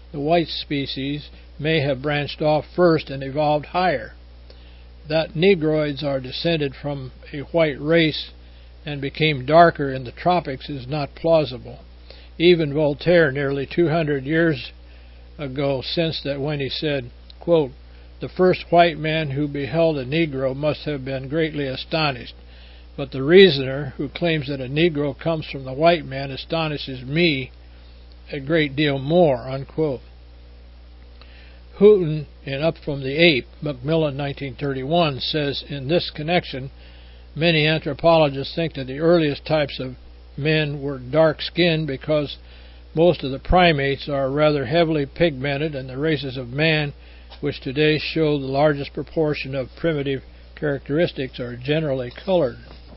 the white species may have branched off first and evolved higher. That Negroids are descended from a white race and became darker in the tropics is not plausible. Even Voltaire, nearly two hundred years ago, sensed that when he said, quote, "The first white man who beheld a Negro must have been greatly astonished, but the reasoner who claims that a Negro comes from the white man astonishes me a great deal more," unquote. Houghton, in Up from the Ape, Macmillan, nineteen thirty-one, says in this connection, many anthropologists think that the earliest types of men were dark-skinned because most of the primates are rather heavily pigmented, and the races of man, which today show the largest proportion of primitive characteristics, are generally colored.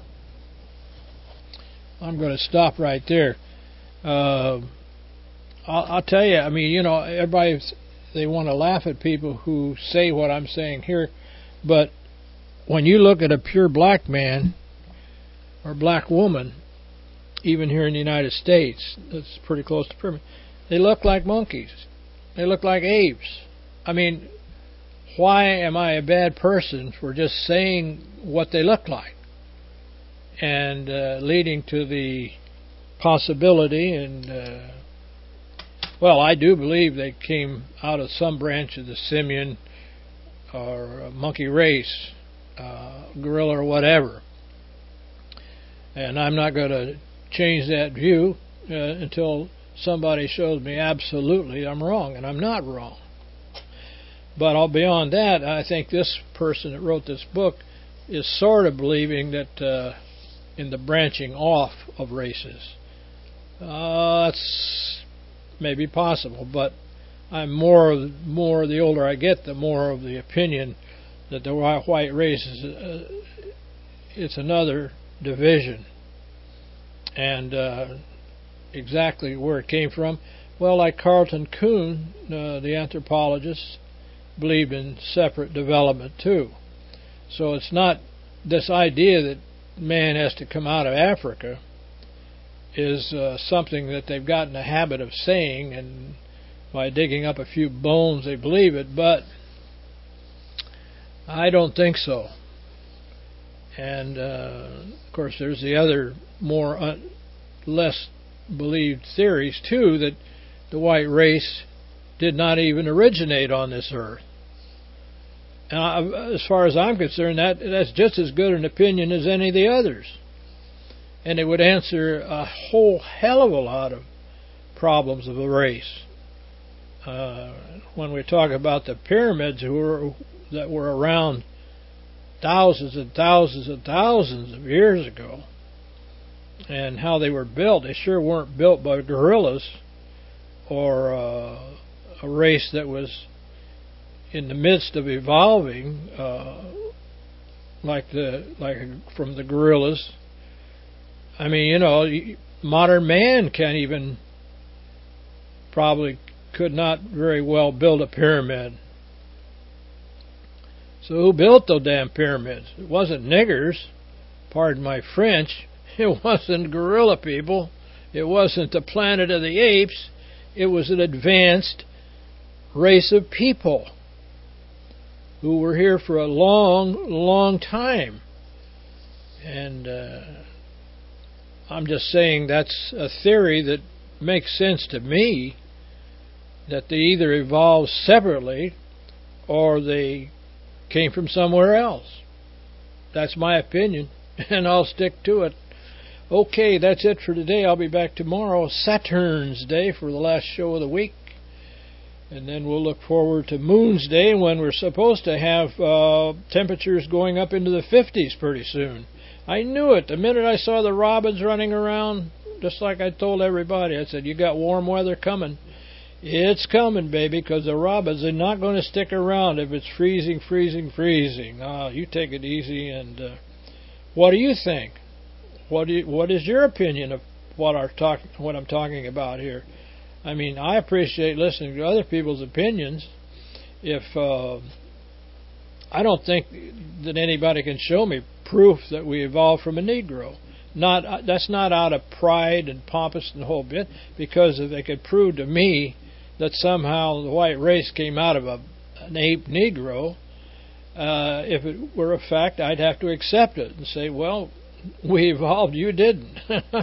I'm going to stop right there. Uh, I'll, I'll tell you, I mean, you know, everybody, they want to laugh at people who say what I'm saying here, but when you look at a pure black man or black woman, even here in the United States, that's pretty close to primitive, they look like monkeys. They look like apes. I mean, why am I a bad person for just saying what they look like? And uh, leading to the possibility, and uh, well, I do believe they came out of some branch of the simian or monkey race, uh, gorilla or whatever. And I'm not going to change that view uh, until somebody shows me absolutely I'm wrong, and I'm not wrong. But all beyond that, I think this person that wrote this book is sort of believing that uh, in the branching off of races. Uh, that's maybe possible, but I'm more, more the older I get, the more of the opinion that the white race is uh, it's another division. And uh, exactly where it came from, well, like Carlton Kuhn, uh, the anthropologist, believed in separate development too. So it's not this idea that man has to come out of Africa is uh, something that they've gotten a habit of saying, and by digging up a few bones they believe it, but I don't think so. And uh, of course there's the other more un- less believed theories too, that the white race did not even originate on this earth. And I, as far as I'm concerned, that that's just as good an opinion as any of the others. And it would answer a whole hell of a lot of problems of the race. Uh, when we talk about the pyramids who were, that were around thousands and thousands and thousands of years ago, and how they were built, they sure weren't built by gorillas or uh, a race that was in the midst of evolving, uh, like the like from the gorillas. I mean, you know, modern man can't even, probably could not very well build a pyramid. So who built those damn pyramids? It wasn't niggers, pardon my French. It wasn't gorilla people. It wasn't the planet of the apes. It was an advanced race of people who were here for a long, long time. And uh, I'm just saying that's a theory that makes sense to me, that they either evolved separately or they came from somewhere else. That's my opinion, and I'll stick to it. Okay, that's it for today. I'll be back tomorrow, Saturn's Day, for the last show of the week. And then we'll look forward to Moon's Day, when we're supposed to have uh, temperatures going up into the fifties pretty soon. I knew it. The minute I saw the robins running around, just like I told everybody, I said, you got warm weather coming. It's coming, baby, because the robins are not going to stick around if it's freezing, freezing, freezing. Ah, you take it easy. And uh, what do you think? What do you, what is your opinion of what our talk, what I'm talking about here? I mean, I appreciate listening to other people's opinions. If uh, I don't think that anybody can show me proof that we evolved from a Negro. Not that's not out of pride and pompous and the whole bit, because if they could prove to me that somehow the white race came out of a, an ape Negro, uh, if it were a fact, I'd have to accept it and say, well, we evolved, you didn't.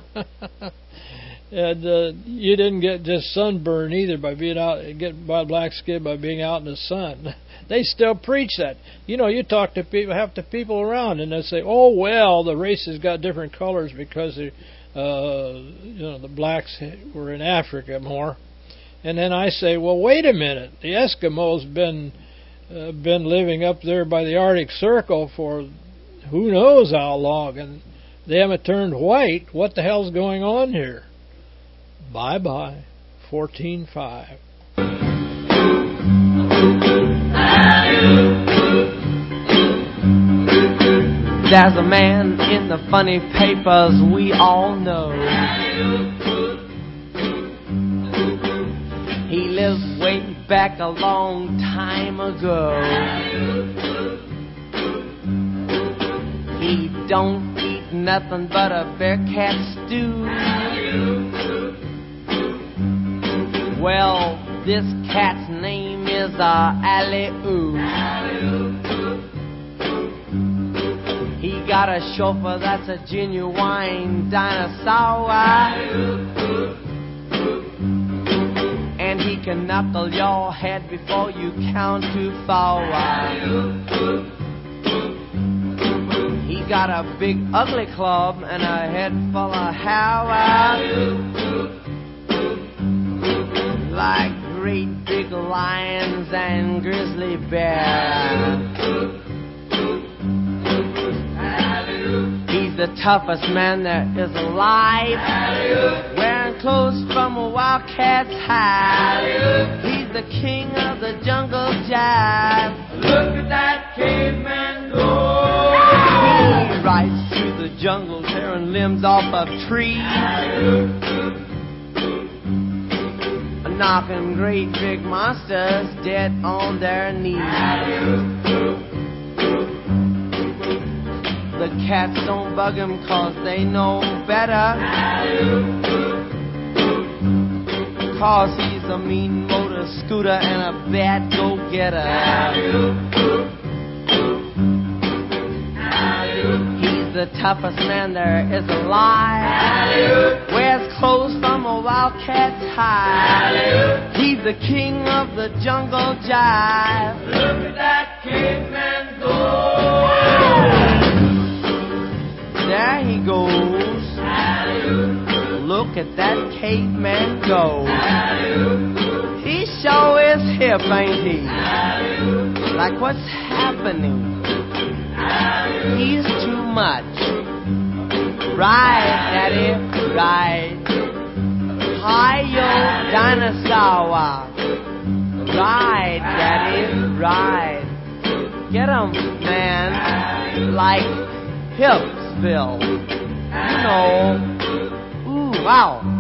And uh, you didn't get just sunburn either by being out, get by black skin by being out in the sun. They still preach that. You know, you talk to people, half the people around, and they say, "Oh well, the races got different colors because they, uh, you know, the blacks were in Africa more." And then I say, "Well, wait a minute. The Eskimos been uh, been living up there by the Arctic Circle for who knows how long, and they haven't turned white. What the hell's going on here?" Bye-bye, fourteen five. There's a man in the funny papers we all know. He lived way back a long time ago. He don't eat nothing but a bear cat stew. Well, this cat's name is uh, Alley-Oo. He got a chauffeur that's a genuine dinosaur. And he can knuckle your head before you count too far. He got a big ugly club and a head full of hair. Like great big lions and grizzly bears. He's the toughest man there is alive, wearing clothes from a wildcat's hide. He's the king of the jungle jive. Look at that caveman go. He rides through the jungle tearing limbs off of trees, knocking great big monsters dead on their knees. The cats don't bug him cause they know better, cause he's a mean motor scooter and a bad go-getter. He's the toughest man there is alive, wears clothes from a wildcat's hide. He's the king of the jungle jive. Look at that caveman go. There he goes. Look at that caveman go. He sure is hip, ain't he? Like what's happening? He's too much. Right, Daddy, right. Hi-yo, dinosaur. Right, Daddy, right. Get him, man. Like Hipsville. You know. Ooh, wow.